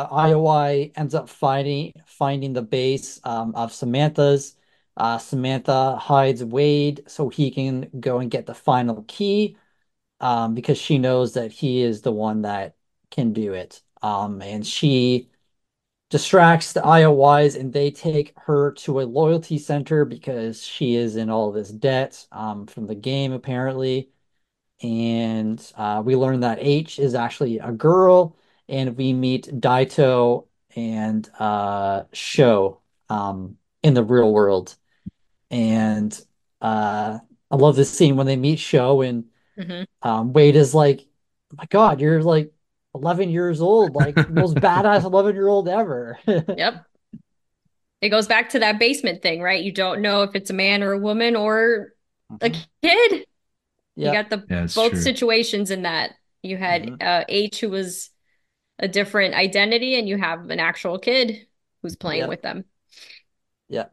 IOI ends up finding the base of Samantha's. Samantha hides Wade so he can go and get the final key, because she knows that he is the one that can do it. And she distracts the IOIs, and they take her to a loyalty center because she is in all this debt from the game, apparently. And we learn that H is actually a girl, and we meet Daito and Sho in the real world. And I love this scene when they meet Sho, and Hmm. Wade is like, "Oh my God, you're like 11 years old, like most badass 11-year-old ever." Yep. It goes back to that basement thing, right? You don't know if it's a man or a woman or a Mhm. kid. You Yeah. got the Yeah, it's both true. situations in that. You had Hmm. H who was a different identity, and you have an actual kid who's playing Yeah. with them. Yeah.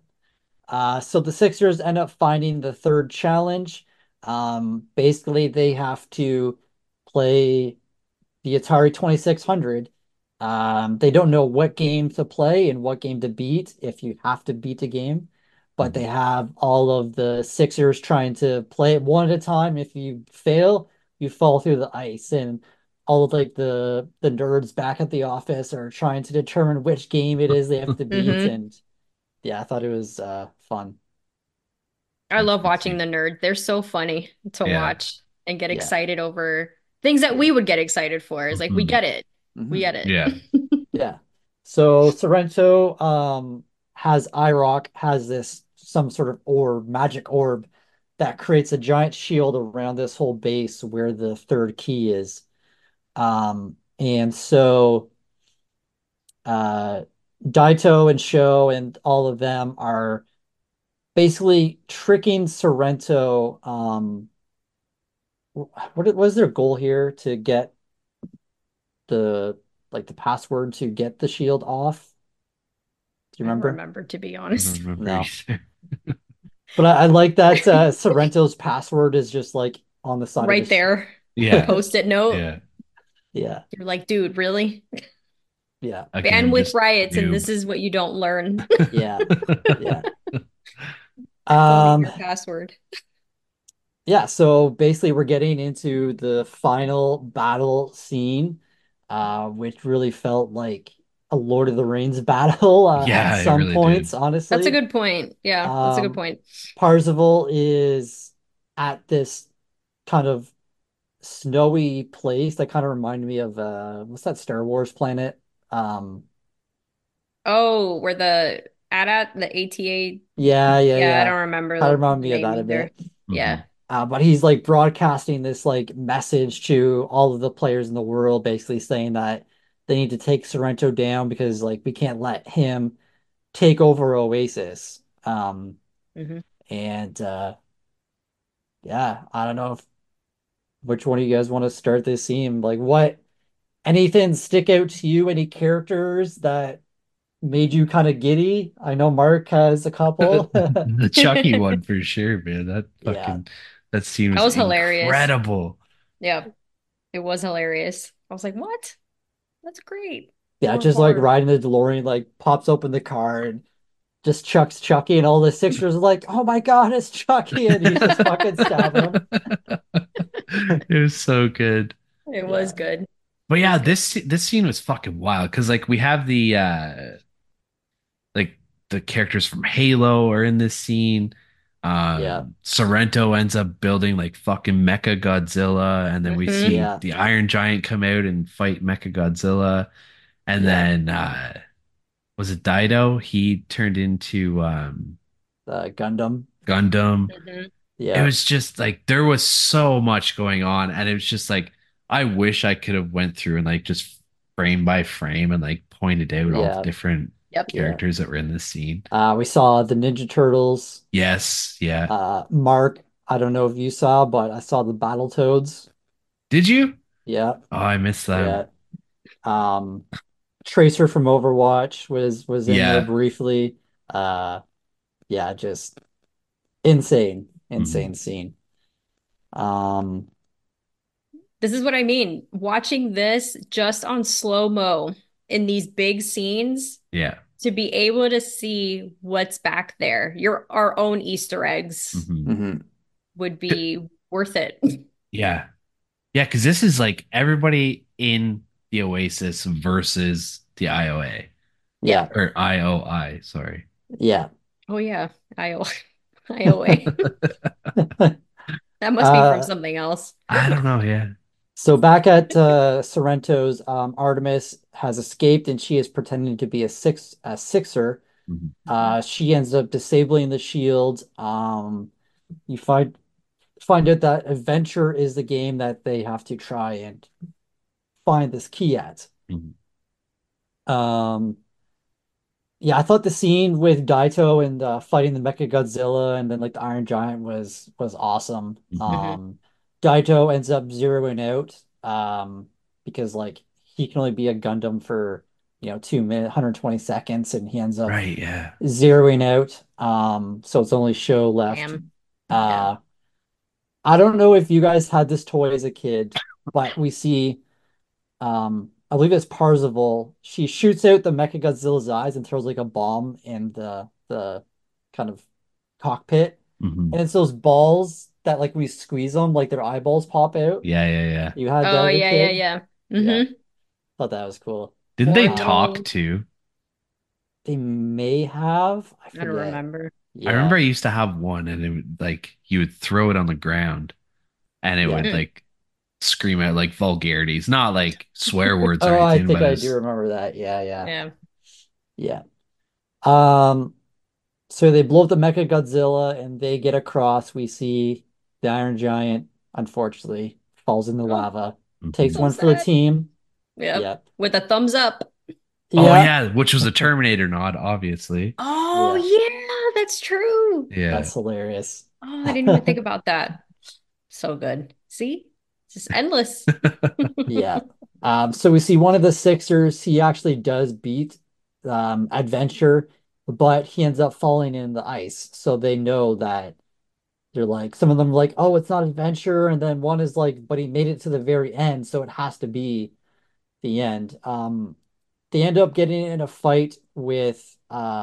So the Sixers end up finding the third challenge. Basically, they have to play the Atari 2600. They don't know what game to play and what game to beat if you have to beat a game, but they Mhm. have all of the Sixers trying to play it one at a time. If you fail, you fall through the ice, and all of like the nerds back at the office are trying to determine which game it is they have to beat. Hmm. And yeah, I thought it was fun. I That's love good watching scene. the nerd. They're so funny to Yeah. watch and get Yeah. excited over things that we would get excited for. It's like we Mhm. get it. We Hmm. get it. Yeah. Yeah. So Sorrento has IROC has this some sort of orb, magic orb that creates a giant shield around this whole base where the third key is. And so uh Daito and Sho and all of them are basically tricking Sorrento. What was their goal here to get the like the password to get the shield off? Do you I don't remember? remember, to be I don't honest. remember No. either. But I like that Sorrento's password is just like on the side of Right his there, the Yeah. post-it note. Yeah. yeah, You're like, dude, really? yeah, Again, Bandwidth just riots, and noob. this is what you don't learn. yeah, yeah. Phoning Um, your password. yeah, so basically we're getting into the final battle scene, which really felt like a Lord of the Rings battle at Yeah, it some really points, did. That's a honestly. good point. Yeah, that's a good Um, point. Parzival is at this kind of snowy place that kind of reminded me of what's that Star Wars planet? Um, Oh, where the AT-AT, the ATA. yeah, yeah, Yeah, I yeah. don't remember Kind of the reminded me of name that a either. bit. Yeah. Mhm. But he's like broadcasting this like message to all of the players in the world, basically saying that they need to take Sorrento down because like we can't let him take over Oasis. Hmm. And yeah, I don't know if which one of you guys want to start this scene. Like what anything stick out to you? Any characters that made you kind of giddy? I know Mark has a couple. The Chucky one for sure, man. Yeah. That scene That was was hilarious. incredible. Yeah, it was hilarious. I was like, what? That's great. Yeah, More just like horror. riding the DeLorean, like pops open the car and just chucks Chucky, and all the Sixers are like, "Oh my God, it's Chucky!" And he's just fucking stabbing him. It was so good. It was Yeah. good. But It yeah, was good. this scene was fucking wild because like we have like the characters from Halo are in this scene. Yeah. Sorrento ends up building like fucking Mecha Godzilla, and then we Hmm. see Yeah. the Iron Giant come out and fight Mecha Godzilla, and Yeah. then was it Dido? He turned into Gundam. Gundam. Hmm. It Yeah. was just like there was so much going on, and it was just like I wish I could have went through and like just frame by frame and like pointed out all the Yeah. different Yep. Yeah. characters that were in this scene. We saw the Ninja Turtles. Yes, yeah. Mark, I don't know if you saw, but I saw the Battletoads. Did you? Yeah. Oh, I missed them. Yeah. Um, Tracer from Overwatch was in there Yeah. briefly. Yeah, just insane, Mhm. insane scene. Um, This is what I mean. Watching this just on slow mo in these big scenes Yeah. to be able to see what's back there, your our own Easter eggs Mhm. mhm. would be worth it. Yeah. Yeah, because this is like everybody in the Oasis versus the IOA Yeah. Yeah, or IOI, sorry. yeah. Oh yeah. I IOA. That must be from Uh, something else. I don't know, yeah. so back at Sorrento's, Artemis has escaped and she is pretending to be a Sixer. Mhm. Mhm. She ends up disabling the shield. You find out that Adventure is the game that they have to try and find this key at. Mhm. Um, yeah, I thought the scene with Daito and fighting the Mecha Godzilla and then like the Iron Giant was awesome. Mhm. Hmm. Daito ends up zeroing out because like he can only be a Gundam for 2 minutes, 120 seconds, and he ends up Right, yeah. zeroing out. So it's only Show left. Damn. Yeah. Uh, I don't know if you guys had this toy as a kid, but we see I believe it's Parzival. She shoots out the Mechagodzilla's eyes and throws like a bomb in the kind of cockpit. Mhm. And it's those balls that like we squeeze them, like their eyeballs pop out. Yeah, yeah, yeah. You had Oh that as a yeah, yeah, kid? yeah. Yeah, Hmm. thought that was cool. Didn't they Or talk little, too? They may have, I I don't forget. remember. I remember Yeah. I used to have one and it would like you would throw it on the ground and it Yeah. would Mm. like scream out like vulgarities, not like swear words or Oh, I anything, think but I do it's remember that. Yeah, yeah. Yeah. Yeah. Um, so they blow up the Mecha Godzilla and they get across. We see the Iron Giant, unfortunately, falls in the Oh, lava. Takes Mhm. so one for the sad. team. Yep. Yep. With a thumbs up. Oh Yeah. yeah, which was a Terminator nod, obviously. Oh Yeah. yeah, that's true. Yeah. That's hilarious. Oh, I didn't even think about that. So good. See? It's just endless. Yeah. So we see one of the Sixers. He actually does beat Adventure, but he ends up falling in the ice. So they know that they're like, some of them are like, oh, it's not Adventure. And then one is like, but he made it to the very end. So it has to be the end. They end up getting in a fight with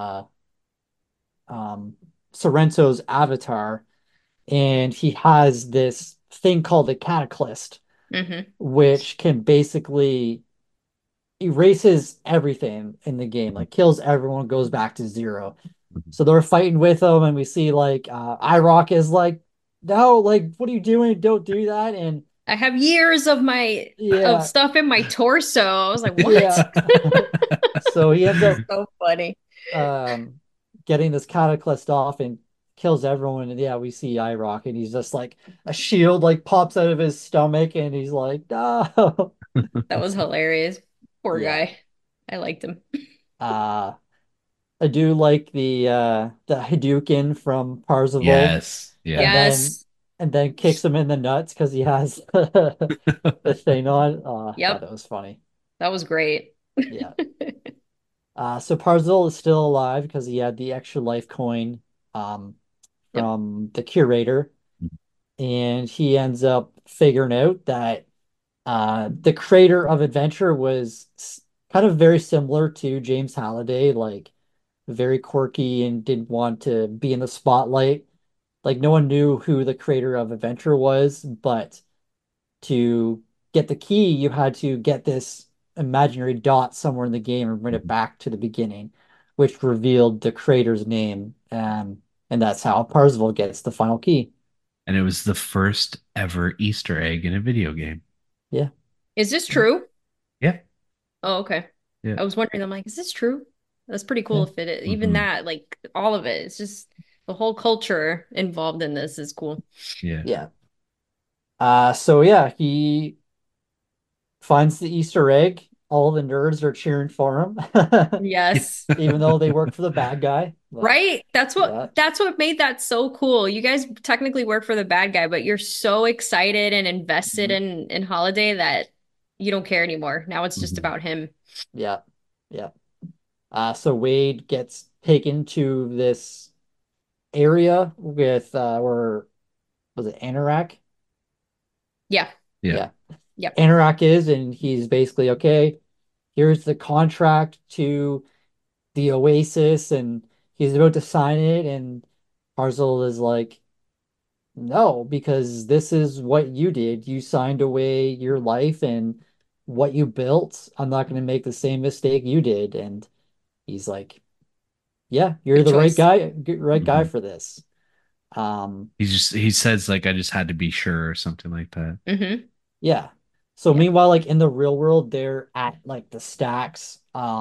um, Sorrento's avatar, and he has this thing called a cataclysm, Hmm. which can basically erases everything in the game, like kills everyone, goes back to zero. So they're fighting with him, and we see like IROC is like, no, like, what are you doing? Don't do that. And I have years of my of yeah, stuff in my torso. I was like, what? yeah. So he ends up So funny. um getting this cataclysm off and kills everyone. And yeah, we see IROC and he's just like a shield like pops out of his stomach and he's like, no. That was hilarious. Poor Yeah. guy. I liked him. Uh I do like the Hadouken from Parzival Yes. and Yeah. then Yes. kicks him in the nuts because he has the thing on. I thought Yep. that was funny. That was great. Yeah. So Parzival is still alive because he had the extra life coin um Yep. from the curator. And he ends up figuring out that the creator of Adventure was kind of very similar to James Halliday, like very quirky and didn't want to be in the spotlight. Like no one knew who the creator of Adventure was, but to get the key, you had to get this imaginary dot somewhere in the game and bring it back to the beginning, which revealed the creator's name. And that's how Parzival gets the final key. And it was the first ever Easter egg in a video game. Yeah. Is this true? Yeah. Oh, okay. Yeah. I was wondering, I'm like, is this true? That's pretty cool Yeah. if it is. Even Hmm. that, like all of it, it's just the whole culture involved in this is cool. Yeah. Yeah. So yeah, he finds the Easter egg. All the nerds are cheering for him, Yes. even though they work for the bad guy. But Right? yeah. That's what made that so cool. You guys technically work for the bad guy, but you're so excited and invested Mhm. in Holiday that you don't care anymore. Now it's just Hmm. about him. Yeah. Yeah. So Wade gets taken to this area with where was it Anorak? Yeah. Yeah. Yeah. Yep. Anorak is, and he's basically okay. Here's the contract to the Oasis, and he's about to sign it, and Parzel is like, no, because this is what you did. You signed away your life and what you built. I'm not going to make the same mistake you did. And he's like, yeah, you're Good the choice. right guy Hmm. for this. Um, He says like I just had to be sure or something like that. Mm-hmm. yeah. So Yep. meanwhile, like in the real world, they're at like the stacks.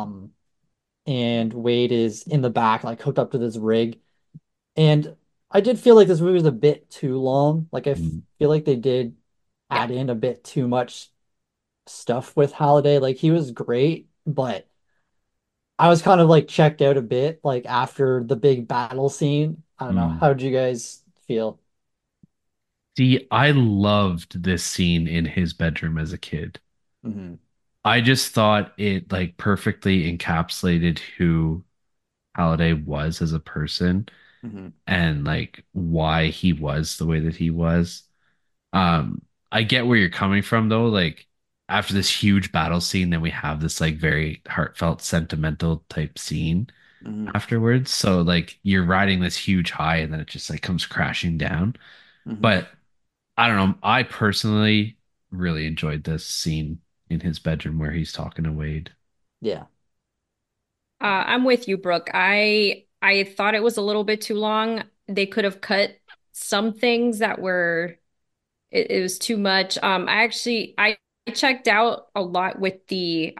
And Wade is in the back, like hooked up to this rig. And I did feel like this movie was a bit too long. Like I Mm. feel like they did Yeah. add in a bit too much stuff with Holiday. Like he was great, but I was kind of like checked out a bit, like after the big battle scene. I don't know. Mm. How did you guys feel? See, I loved this scene in his bedroom as a kid. Hmm. I just thought it like perfectly encapsulated who Halliday was as a person Hmm. and like why he was the way that he was. I get where you're coming from though. Like after this huge battle scene, then we have this like very heartfelt, sentimental type scene Hmm. afterwards. So like you're riding this huge high and then it just like comes crashing down. Hmm. But I don't know. I personally really enjoyed this scene in his bedroom where he's talking to Wade. Yeah. I'm with you, Brooke. I thought it was a little bit too long. They could have cut some things that were it was too much. I checked out a lot with the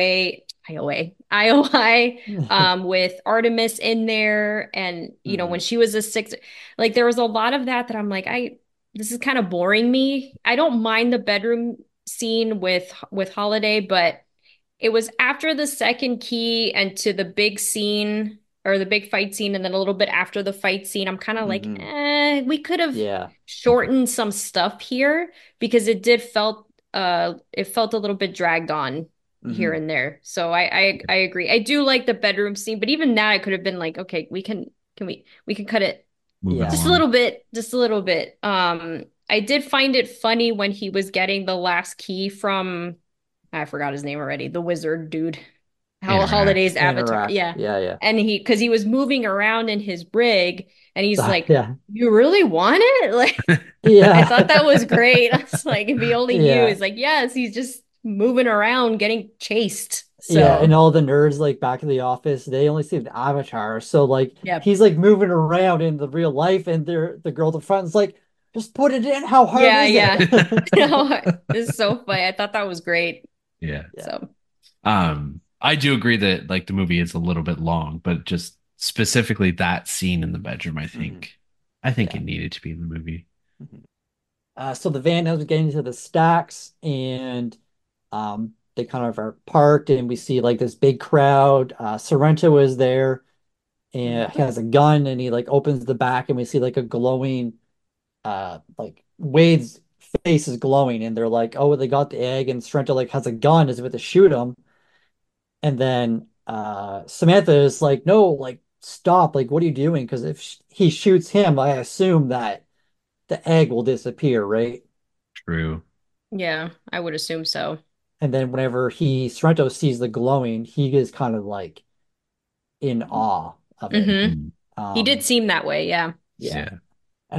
IOI with Artemis in there, and you know when Hmm. she was a six, like there was a lot of that I'm like I this is kind of boring me. I don't mind the bedroom scene with Holiday, but it was after the second key and to the big scene or the big fight scene, and then a little bit after the fight scene, I'm kind of like, Hmm. we could have Yeah. shortened some stuff here because it felt a little bit dragged on here Hmm. and there. So I agree. I do like the bedroom scene, but even that I could have been like, okay, we can cut it Move it Yeah. just a along. little bit, just a little bit. I did find it funny when he was getting the last key from I forgot his name already. The wizard dude. Interact. Holiday's avatar. Anorak. Yeah. Yeah. Yeah. And because he was moving around in his brig and he's like, Yeah. you really want it? Like, I thought that was Yeah. great. I was like, if he only knew, Yeah. it's like, yes, he's just moving around getting chased. Yeah, and So, all the nerds like back in the office, they only see the avatar. So like yeah. he's like moving around in the real life, and the girl at the front is like, just put it in. How hard Yeah, is yeah. it? No, it's so funny. I thought that was great. Yeah. Yeah. So, I do agree that like the movie is a little bit long, but just specifically that scene in the bedroom, Hmm. I think it Yeah. needed to be in the movie. Mhm. So the van is getting to the stacks, and they kind of are parked, and we see like this big crowd. Sorrento is there, and he has a gun, and he like opens the back, and we see like a glowing like Wade's face is glowing, and they're like, oh, they got the egg, and Sorrento like has a gun, is about to shoot him, and then Samantha is like, no, like stop, like what are you doing? Because if he shoots him, I assume that the egg will disappear, right? True. yeah, I would assume so. And then whenever he Sorrento sees the glowing, he is kind of like in awe of it. Hmm. Mm. He did Um, seem that way. Yeah. yeah. Yeah. And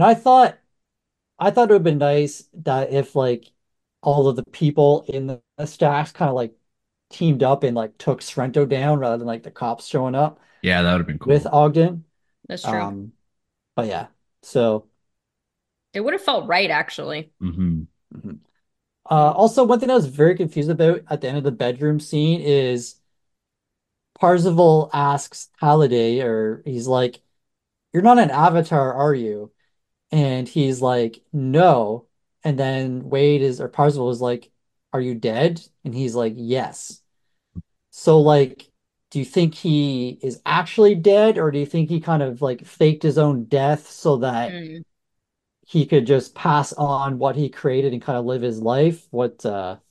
I thought it would have been nice that if like all of the people in the stacks kind of like teamed up and like took Sorrento down rather than like the cops showing up Yeah, that would have been with cool. Ogden. That's true. Um, But yeah, so It would have felt right, actually. Hmm. mhm. Hmm. Also, one thing I was very confused about at the end of the bedroom scene is Parzival asks Halliday, or he's like, "You're not an avatar, are you?" And he's like, "No." And then Wade is, or Parzival is like, "Are you dead?" And he's like, "Yes." So, like, do you think he is actually dead, or do you think he kind of like faked his own death so that Hmm. he could just pass on what he created and kind of live his life? What,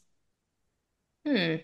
Hmm.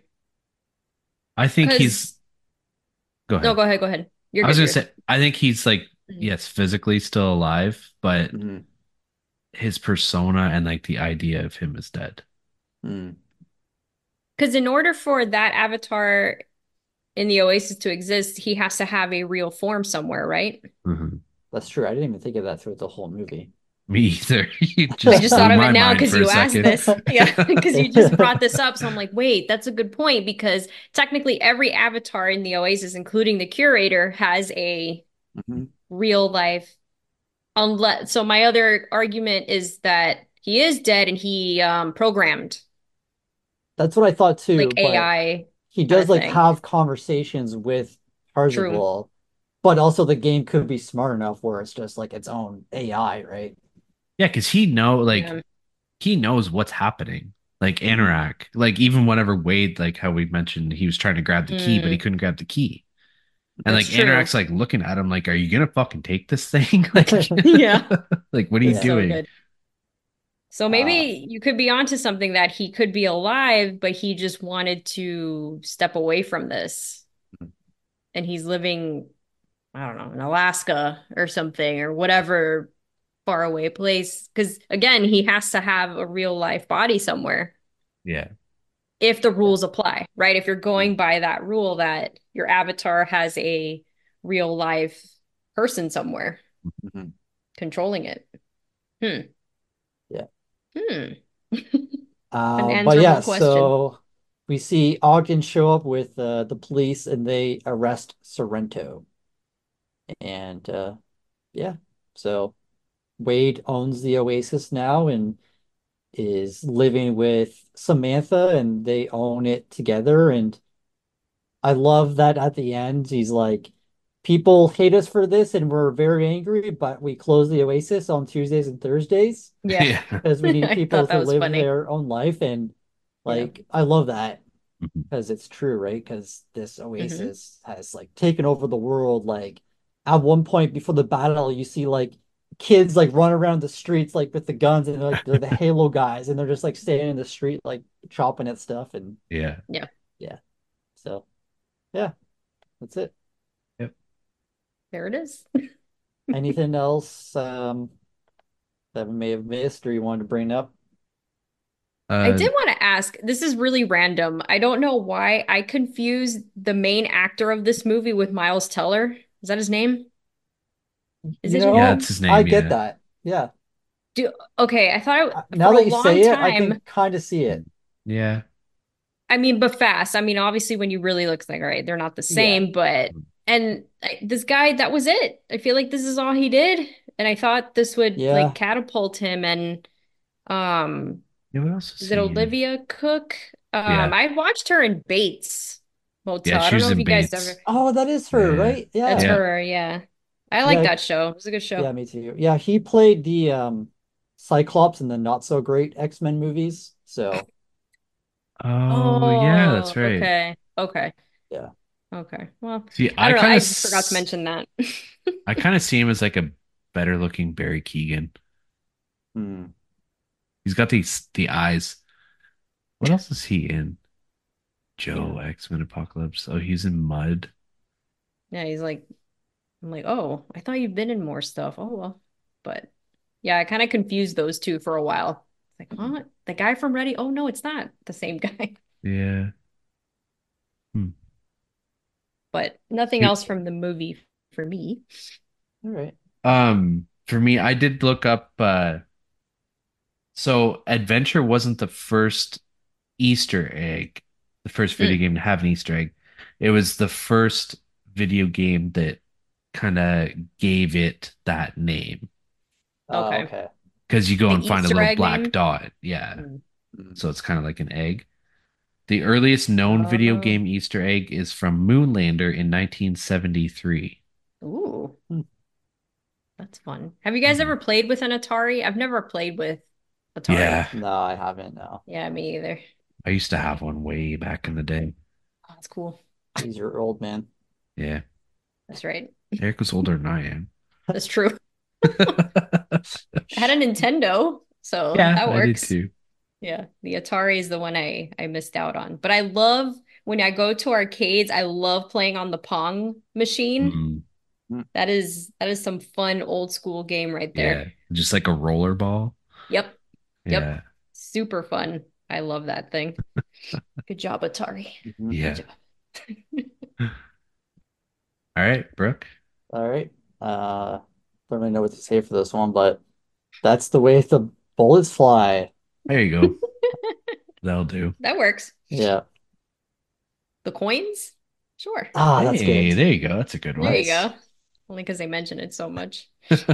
I think Because he's, go no, ahead. go ahead, go ahead. You're I was good. gonna You're good. say, I think he's like, Mhm. yes, physically still alive, but Mhm. his persona and like the idea of him is dead. Hmm. Because in order for that avatar in the Oasis to exist, he has to have a real form somewhere, right? Hmm. That's true. I didn't even think of that throughout the whole movie. Me either. You I just just thought blew of it my now mind because for a you asked second. this. Yeah, because you just brought this up. So I'm like, wait, that's a good point because technically every avatar in the Oasis, including the curator, has a Mhm. real life. Unless, so my other argument is that he is dead and he programmed That's what I thought like too, but AI he kind does of like thing. have conversations with True. Parzival, but also the game could be smart enough where it's just like its own AI, right? Yeah, because Yeah. he knows what's happening. Like Hmm. Anorak, like even whenever Wade, like how we mentioned, he was trying to grab the key, but he Mm, couldn't grab the key. And like that's true. Anorak's like looking at him like, are you gonna fucking take this thing? Like, Yeah. like what are you Yeah. So doing? good. So Uh, maybe you could be onto something that he could be alive, but he just wanted to step away from this. And he's living, I don't know, in Alaska or something or whatever faraway place. Because again, he has to have a real life body somewhere Yeah. if the yeah. rules apply, right? If you're going by that rule that your avatar has a real life person somewhere Mhm. controlling it. Hmm. Yeah. Hmm. An But yeah, answerable question. so we see Ogden show up with the police and they arrest Sorrento. And yeah, so Wade owns the Oasis now and is living with Samantha and they own it together. And I love that at the end, he's like, people hate us for this and we're very angry, but we close the Oasis on Tuesdays and Thursdays Yeah. Yeah. because we need I people thought that to was live funny. their own life. And Yeah. like, I love that Mhm. because it's true, right? Because this Hmm. Oasis has like taken over the world. Like at one point before the battle, you see like kids like run around the streets like with the guns and like they're the Halo guys and they're just like staying in the street like chopping at stuff and Yeah. Yeah. yeah. So yeah, that's it. There it is. Anything else that we may have missed or you wanted to bring up? I Uh, did want to ask, this is really random. I don't know why I confused the main actor of this movie with Miles Teller. Is that his name? Is You it his yeah, it's know, name? his I name. get Yeah. that. Yeah. Do okay, I thought for Now a that you long say it, I time, can kind of see it. Yeah. I mean, but fast. I mean, obviously when you really look, it's like, all right, they're not the Yeah. same, but and this guy, that was it. I feel like this is all he did. And I thought this would like Yeah. catapult him and um Yeah. What else is is it he in? Olivia Cook? Yeah. I watched her in Bates Yeah. Motel. I She don't was know if in you guys ever. Bates. Oh, that is her, Yeah. right? That's Yeah. Yeah. her, yeah. I like Yeah. that show. It was a good show. Yeah, me too. Yeah, he played the Cyclops in the not so great X-Men movies. So, Oh, yeah. That's Oh, right. okay. Okay. yeah. Okay. Well, See, I don't know. I forgot to mention that. I kind of see him as like a better looking Barry Keegan. Hmm. He's got the eyes. What else is he in? Yeah. Joe X-Men Apocalypse. Oh, he's in Mud. Yeah, he's like, I'm like, oh, I thought you've been in more stuff. Oh, well. But yeah, I kind of confused those two for a while. It's like, what? The guy from Ready? Oh, no, it's not the same guy. Yeah. Hmm. But nothing You- else from the movie for me. All right. for me, I did look up so Adventure wasn't the first Easter egg, the first video Mm, game to have an Easter egg. It was the first video game that kind of gave it that name. Oh, Okay. okay. Because you go The and find a Easter little egg black name. dot. Yeah. Mm. Mm. So it's kind of like an egg. The earliest known video Oh, game Easter egg is from Moonlander in 1973. ooh, Hmm. that's fun. Have you guys Mhm. ever played with an Atari? I've never played with Atari. Yeah, No, I haven't. No. Yeah, me either. I used to Yeah. have one way back in the day. Oh, that's cool. He's your old man. Yeah, That's right. Eric was older than I am. That's true. I had a Nintendo, so Yeah, that I did works. too. Yeah, the Atari is the one I missed out on. But I love when I go to arcades, I love playing on the Pong machine. Mm, Mm. That is some fun old school game right there. yeah, just like a roller ball. Yep. Yep. Yeah, Super fun. I love that thing. Good job, Atari. Mhm. Good yeah. job. All right, Brooke. All right. Don't really know what to say for this one, but that's the way the bullets fly. There you go. That'll do. That works. Yeah. The coins? Sure. Ah, that's Hey, good. there you go. That's a good There one. you Nice. go. Only because they mention it so much.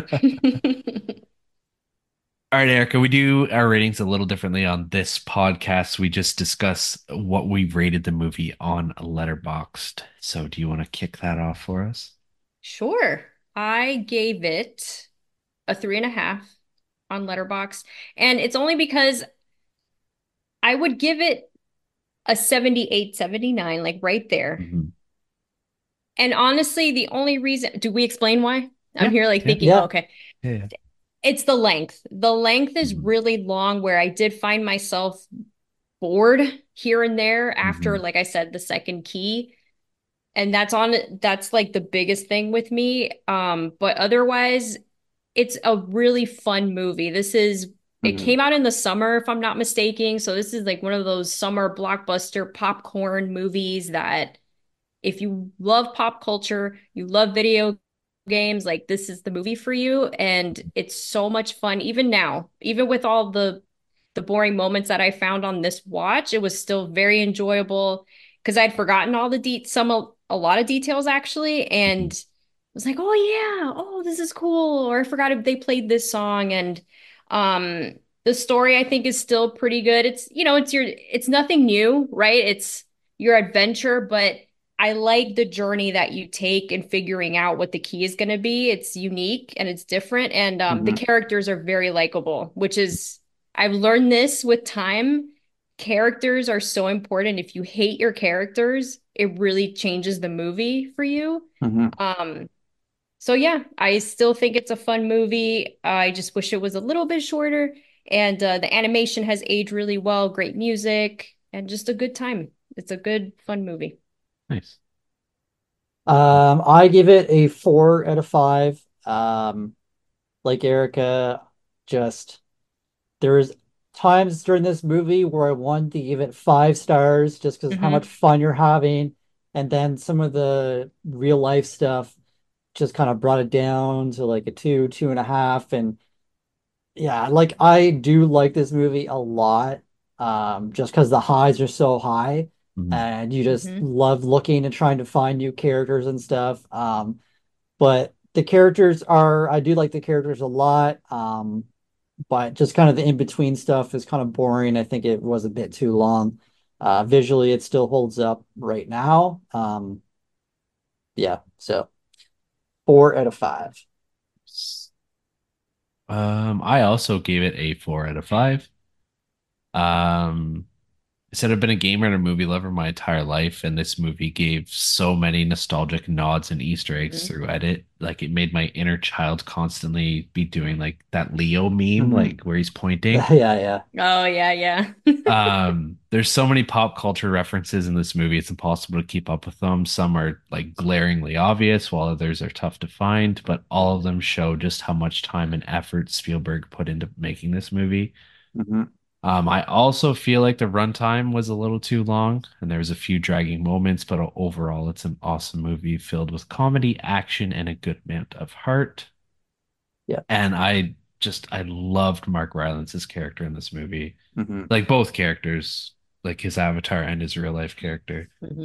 All right, Erica, we do our ratings a little differently on this podcast. We just discuss what we rated the movie on Letterboxd. So, do you want to kick that off for us? Sure. I gave it a 3.5 on Letterbox, and it's only because I would give it a 78, 79, like right there. Mhm. And honestly, the only reason, do we explain why? I'm Yeah, here like yeah, thinking, oh, Yeah. okay. yeah. It's the length. The length is Mhm. really long where I did find myself bored here and there after, Mhm. like I said, the second key. And that's like the biggest thing with me. But otherwise, it's a really fun movie. It Mhm. came out in the summer, if I'm not mistaken. So this is like one of those summer blockbuster popcorn movies that if you love pop culture, you love video games, like this is the movie for you. And it's so much fun, even now, even with all the boring moments that I found on this watch, it was still very enjoyable because I'd forgotten all the a lot of details actually, and Mhm. I was like, oh yeah, oh this is cool, or I forgot if they played this song, and the story I think is still pretty good. It's nothing new, right? It's your adventure, but I like the journey that you take in figuring out what the key is going to be. It's unique and it's different, and the Mhm. characters are very likable, which is I've learned this with time. Characters are so important. If you hate your characters, it really changes the movie for you. Mhm. Um, so yeah, I still think it's a fun movie. I just wish it was a little bit shorter. And the animation has aged really well, great music, and just a good time. It's a good, fun movie. Nice. I give it a 4 out of 5. Like Erica, just there's times during this movie where I wanted to give it 5 stars just because how much Hmm. fun you're having, and then some of the real life stuff just kind of brought it down to like a 2, 2.5, and yeah, like I do like this movie a lot, just because the highs are so high, Mhm. and you just Hmm. love looking and trying to find new characters and stuff. But the characters are, I do like the characters a lot. But just kind of the in-between stuff is kind of boring. I think it was a bit too long. Visually, it still holds up right now. Yeah, so 4 out of 5. I also gave it a 4 out of 5. Um, I said I've been a gamer and a movie lover my entire life, and this movie gave so many nostalgic nods and Easter eggs Hmm. throughout it. Like it made my inner child constantly be doing like that Leo meme, Mhm. like where he's pointing. Yeah, yeah. Oh yeah, yeah. There's so many pop culture references in this movie, it's impossible to keep up with them. Some are like glaringly obvious, while others are tough to find, but all of them show just how much time and effort Spielberg put into making this movie. Mhm. I also feel like the runtime was a little too long and there was a few dragging moments, but overall, it's an awesome movie filled with comedy, action, and a good amount of heart. Yeah. And I loved Mark Rylance's character in this movie. Mhm. Like both characters, like his avatar and his real life character. Hmm.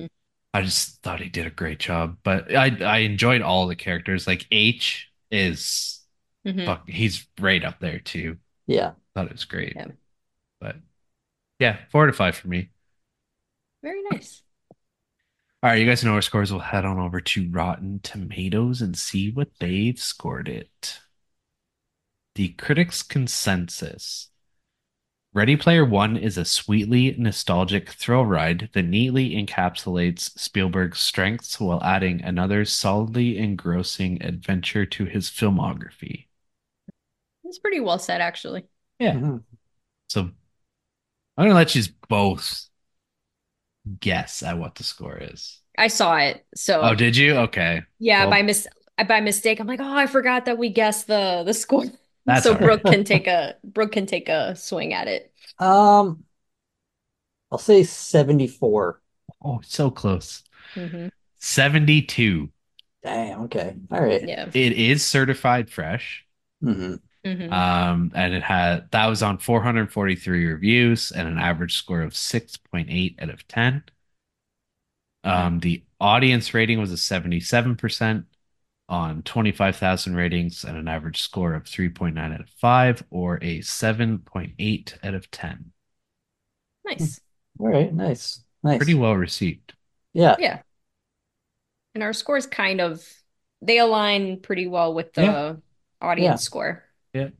I just thought he did a great job. But I enjoyed all the characters. Like H is Hmm. fuck, he's right up there too. Yeah. Thought it was great. Yeah. But yeah, 4 to 5 for me. Very nice. All right, you guys know our scores. We'll head on over to Rotten Tomatoes and see what they've scored it. The critics' consensus. Ready Player One is a sweetly nostalgic thrill ride that neatly encapsulates Spielberg's strengths while adding another solidly engrossing adventure to his filmography. It's pretty well said, actually. Yeah. Mhm. So I'm gonna let you both guess at what the score is. I saw it. Oh, So did you? Okay. yeah, Well, by mistake, I'm like, oh, I forgot that we guessed the score. that's So all right. Brooke can take a swing at it. Um, I'll say 74. Oh, so close. Hmm. 72. Damn, okay. All right. Yeah. It is certified fresh. Hmm. Hmm. And that was on 443 reviews and an average score of 6.8 out of 10. The audience rating was a 77% on 25,000 ratings and an average score of 3.9 out of 5 or a 7.8 out of 10. Nice. All right, nice. Pretty Nice. well received. Yeah. Yeah. And our scores kind of they align pretty well with Yeah. the Yeah. audience score. Yeah.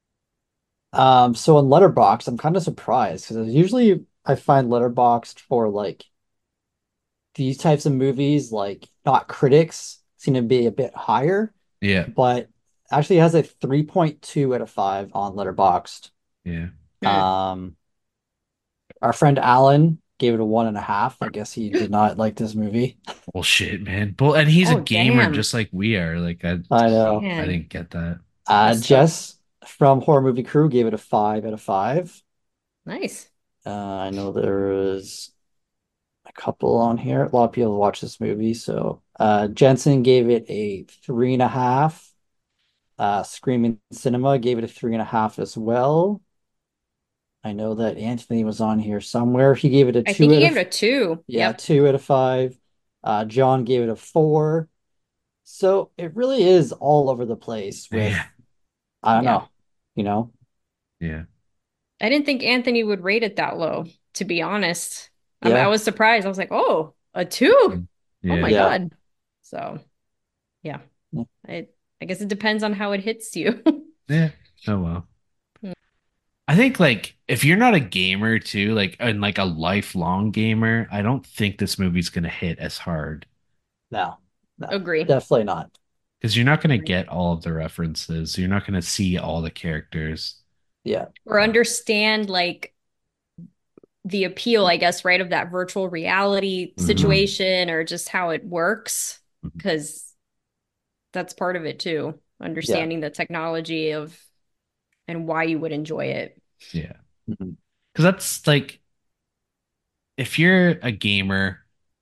So in Letterboxd, I'm kind of surprised because usually I find Letterboxd for like these types of movies, like not critics, seem to be a bit higher, Yeah. but actually has a 3.2 out of 5 on Letterboxd. Yeah. Mm. Um, our friend Alan gave it a 1.5. I guess he did not like this movie. Bullshit, man. And he's a Oh, gamer damn. just like we are. Like I know. I Man, didn't get that. that's tough. Jess from Horror Movie Crew gave it a 5 out of 5. Nice. I know there was a couple on here. A lot of people watch this movie. So Jensen gave it a 3.5. Screaming Cinema gave it a 3.5 as well. I know that Anthony was on here somewhere. He gave it a I think two he out gave of it a two. yeah, Yep. 2 out of 5. John gave it a 4. So it really is all over the place with Yeah. I don't Yeah. know, you know. Yeah. I didn't think Anthony would rate it that low, to be honest. I Yeah, was surprised. I was like, oh, a two? Oh my Yeah. yeah, God. So, yeah. I I guess it depends on how it hits you. Yeah. Oh well. I think like if you're not a gamer too, like and like a lifelong gamer, I don't think this movie's gonna hit as hard no, no, Agree. definitely not. because you're not gonna Agree. get all of the references. You're not gonna see all the characters. Yeah. Or understand like the appeal, I guess, right, of that virtual reality Mhm. situation or just how it works, because that's part of it too, Yeah. understanding the technology of and why you would enjoy it. Yeah. Mhm. Because that's like if you're a gamer,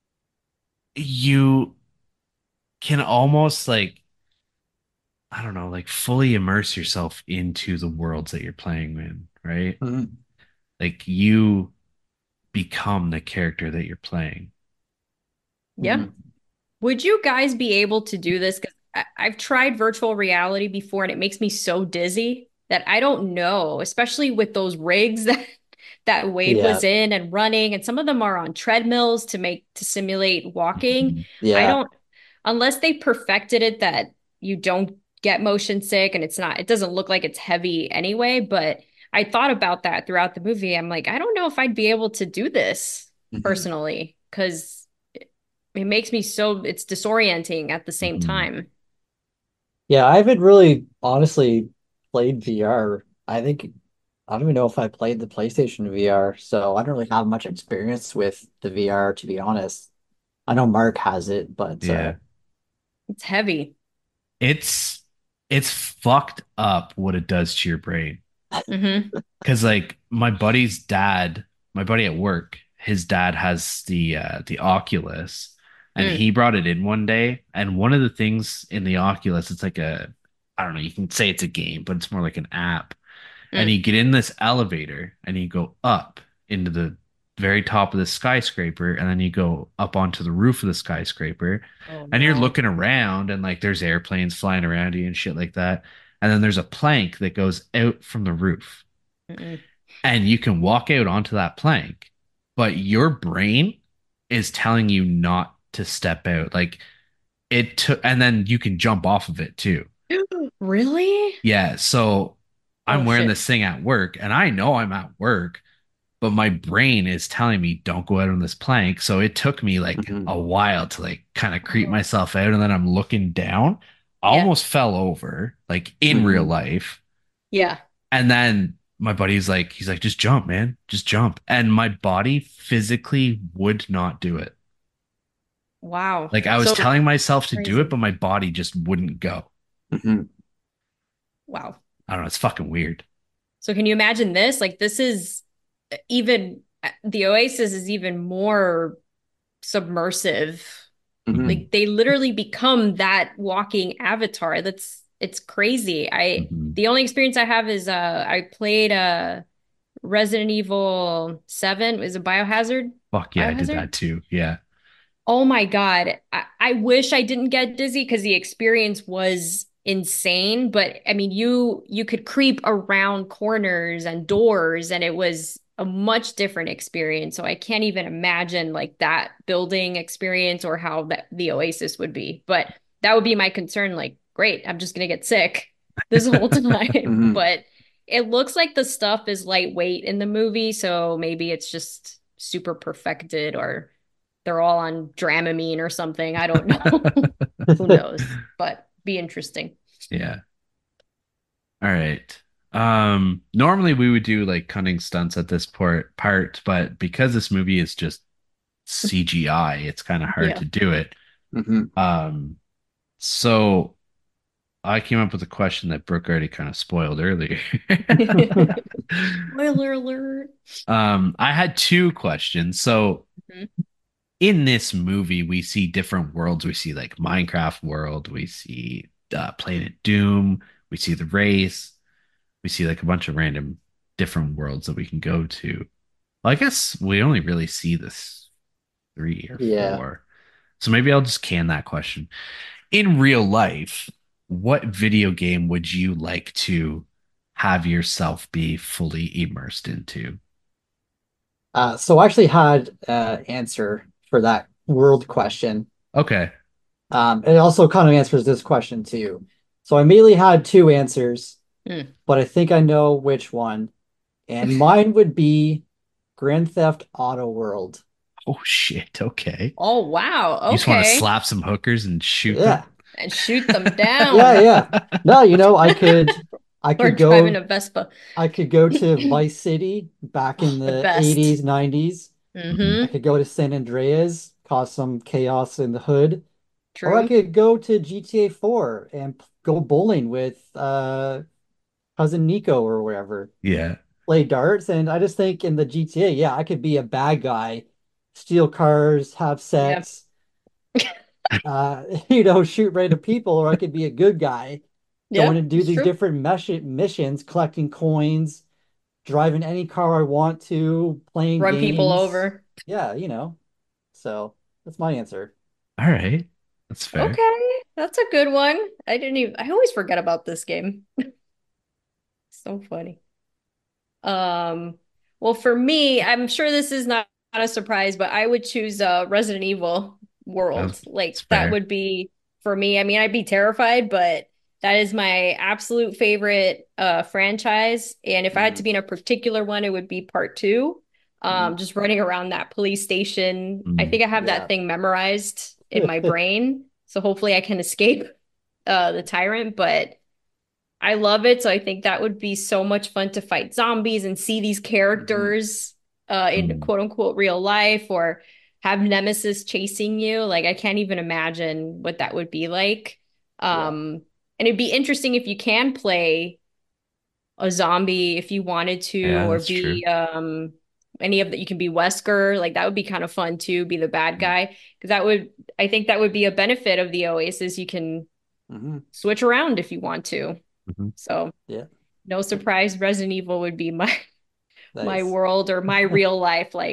you can almost like I don't know, like fully immerse yourself into the worlds that you're playing in, right? Mhm. Like you become the character that you're playing. Yeah. Mhm. Would you guys be able to do this? Because I've tried virtual reality before and it makes me so dizzy that I don't know, especially with those rigs that Wade Yeah. was in and running, and some of them are on treadmills to simulate walking. I Yeah. don't, unless they perfected it that you don't get motion sick and it doesn't look like it's heavy anyway. But I thought about that throughout the movie. I'm like, I don't know if I'd be able to do this Mhm. personally because it makes me so it's disorienting at the same Mhm. time. Yeah, I haven't really honestly played VR. I don't even know if I played the PlayStation VR, so I don't really have much experience with the VR, to be honest. I know Mark has it, but Yeah. It's heavy. It's it's fucked up what it does to your brain. Hmm. Cause like my buddy at work, his dad has the Oculus and Mm, he brought it in one day. And one of the things in the Oculus, it's like I don't know, you can say it's a game, but it's more like an app. And mm, you get in this elevator and you go up into very top of the skyscraper, and then you go up onto the roof of the skyscraper, Oh and you're no. looking around, and like there's airplanes flying around you and shit like that. And then there's a plank that goes out from the roof, Mm-mm. and you can walk out onto that plank, but your brain is telling you not to step out. Like it took, and then you can jump off of it too. Really? Yeah. So I'm Oh wearing shit. this thing at work, and I know I'm at work, but my brain is telling me don't go out on this plank. So it took me like Mhm. a while to like kind of creep Oh. myself out. And then I'm looking down. I Yeah. almost fell over like in real Mhm. life. Yeah. And then my buddy's like, he's like, just jump, man, just jump. And my body physically would not do it. Wow. Like I was So telling myself to do it, crazy. but my body just wouldn't go. Mhm. Wow. I don't know. It's fucking weird. So can you imagine this? Like this is even the Oasis is even more submersive. Mhm. Hmm. Like they literally become that walking avatar. It's crazy. I Hmm. the only experience I have is I played Resident Evil 7. Is it Biohazard? Fuck yeah, I did Biohazard? that too. Yeah. Oh my God. I wish I didn't get dizzy because the experience was insane. But I mean, you could creep around corners and doors, and it was a much different experience. So I can't even imagine like that building experience or how the Oasis would be. But that would be my concern. Like, great, I'm just gonna get sick this whole time. Mhm. But it looks like the stuff is lightweight in the movie, so maybe it's just super perfected or they're all on Dramamine or something. I don't know. Who knows? But be interesting. Yeah. All right. Normally we would do like cunning stunts at this part, but because this movie is just CGI, it's kind of hard Yeah. to do it. Mhm. Um, so I came up with a question that Brooke already kind of spoiled earlier. Spoiler alert. I had two questions. So Mhm. in this movie, we see different worlds. We see like Minecraft world, we see Planet Doom, we see the race, we see like a bunch of random different worlds that we can go to. Well, I guess we only really see this three or Yeah. four. So maybe I'll just can that question. In real life, what video game would you like to have yourself be fully immersed into? So I actually had answer for that world question. Okay. It also kind of answers this question too. So I immediately had two answers, Mm. but I think I know which one. And mine would be Grand Theft Auto World. Oh shit. Okay. Oh, wow. You just want to Okay. slap some hookers and shoot them? Yeah. And shoot them Yeah, down. yeah. No, I Or could driving go a Vespa. to Vice City back in Oh, the the best. 80s, 90s. I Mm-hmm. could go to San Andreas, cause some chaos in the hood. Or I True. could go to GTA 4 and go bowling with cousin Nico or wherever. Yeah. Play darts. And I just think in the GTA, yeah, I could be a bad guy, steal cars, have Yeah. sex, shoot random people, or I could be a good guy going Yeah, and do it's these true. different missions, collecting coins, driving any car I want to, playing Run people games. over. Yeah, you know. So that's my answer. All right. That's fair. Okay, that's a good one. I always forget about this game. So funny. Um, well, for me, I'm sure this is not a surprise, but I would choose Resident Evil world. That's Like that fair. would be for me. I mean, I'd be terrified, but that is my absolute favorite franchise. And if I had Hmm. to be in a particular one, it would be part two. Hmm. Just running around that police station. I Mm. think I have that Yeah. thing memorized in my brain. So hopefully I can escape the tyrant, but I love it. So I think that would be so much fun to fight zombies and see these Hmm. characters in Mm. quote unquote real life or have Nemesis chasing you. Like I can't even imagine what that would be like. Yeah. And it'd be interesting if you can play a zombie if you wanted to, Yeah, or that's true. be any of that. You can be Wesker. Like that would be kind of fun too, be the bad Hmm. guy. Because I think that would be a benefit of the Oasis. You can Hmm. switch around if you want to. Mhm. So Yeah. no surprise, Resident Evil would be my Nice. world or my real life like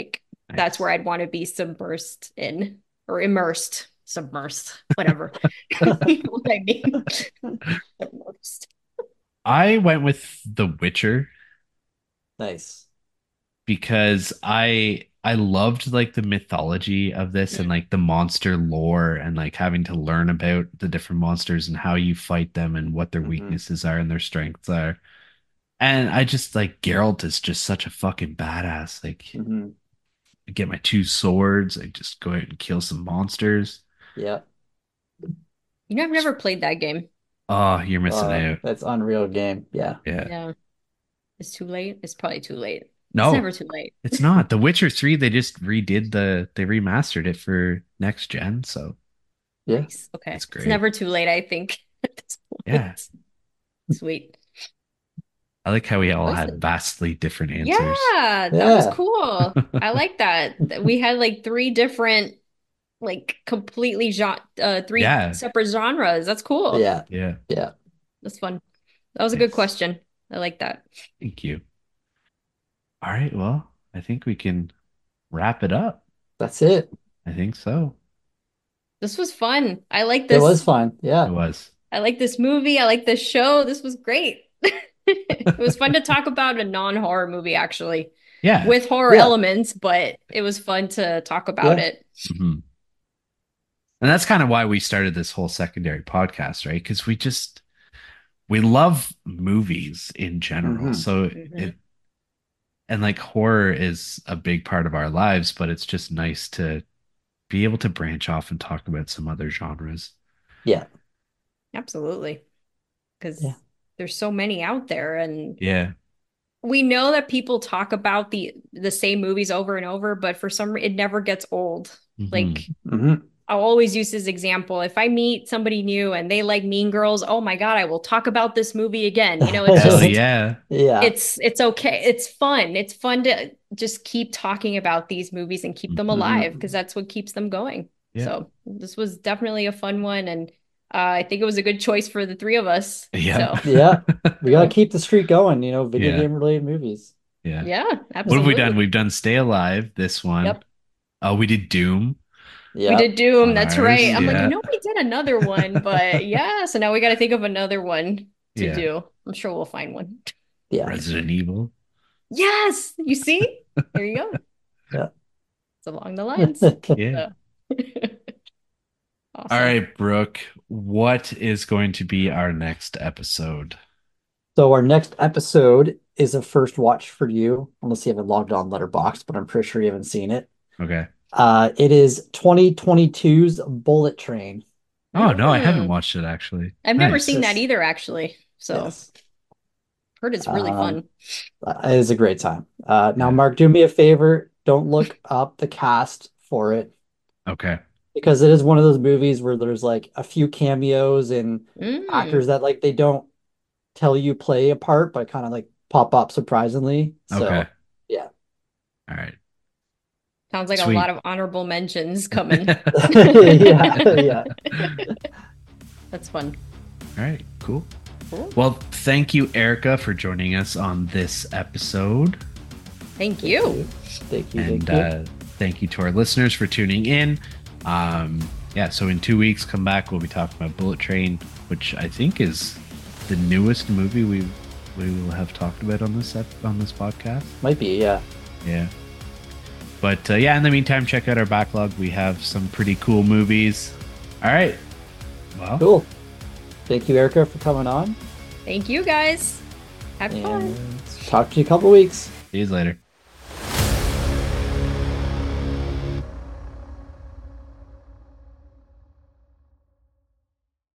That's where I'd want to be submersed in, or immersed, submersed, whatever. You know what I mean? Submersed. I went with The Witcher. Nice. Because I loved like the mythology of this and like the monster lore and like having to learn about the different monsters and how you fight them and what their weaknesses are and their strengths are. And I just like Geralt is just such a fucking badass. Like I get my 2 swords, I just go out and kill some monsters. Yeah. You know, I've never played that game. Oh, you're missing out. That's Unreal game. Yeah. Yeah. It's too late. It's probably too late. No, it's never too late. It's not. The Witcher 3, they just they remastered it for next gen. So yeah. Nice. Okay. It's great. It's never too late, I think, at this point. Yeah. Sweet. I like how we all had vastly different answers. Yeah, that was cool. I like that. We had like 3 different, like completely three separate genres. That's cool. Yeah. That's fun. That was a good question. I like that. Thank you. All right, well, I think we can wrap it up. That's it. I think so. This was fun. I like this. It was fun. Yeah. It was. I like this movie. I like this show. This was great. It was fun to talk about a non-horror movie, actually. Yeah. With horror elements, but it was fun to talk about it. And that's kind of why we started this whole secondary podcast, right? Because we love movies in general. So and like horror is a big part of our lives, but it's just nice to be able to branch off and talk about some other genres. Yeah. Absolutely. Because there's so many out there, and we know that people talk about the same movies over and over, but for some reason it never gets old. Like I'll always use this example. If I meet somebody new and they like Mean Girls, oh my God, I will talk about this movie again. You know, it's just it's okay. It's fun. It's fun to just keep talking about these movies and keep them alive, because that's what keeps them going. So this was definitely a fun one, and I think it was a good choice for the 3 of us. So. Yeah, we gotta keep the streak going. You know, video game related movies. Yeah, absolutely. What have we done? We've done Stay Alive. This one. Oh, we did Doom. We did Doom. That's right. I'm like, I know we did another one, but so now we got to think of another one to do. I'm sure we'll find one. Yeah. Resident Evil. Yes. You see? There you go. Yeah. It's along the lines. Yeah. Awesome. All right, Brooke, what is going to be our next episode? So our next episode is a first watch for you, unless you haven't logged on Letterboxd, but I'm pretty sure you haven't seen it. Okay. It is 2022's Bullet Train. Oh, no, I haven't watched it, actually. I've never seen that either, actually. So heard it's really fun. It is a great time. Now, Mark, do me a favor. Don't look up the cast for it. Okay. Because it is one of those movies where there's like a few cameos and actors that like they don't tell you play a part, but kind of like pop up surprisingly. So, yeah. All right. Sounds like a lot of honorable mentions coming. Yeah. That's fun. All right, cool. Well, thank you, Erica, for joining us on this episode. Thank you. Thank you. And thank you to our listeners for tuning in. So in 2 weeks, come back. We'll be talking about Bullet Train, which I think is the newest movie we will have talked about on this podcast. Might be, yeah. But in the meantime, check out our backlog. We have some pretty cool movies. All right. Well, cool. Thank you, Erica, for coming on. Thank you, guys. Have fun. Talk to you in a couple weeks. See you later.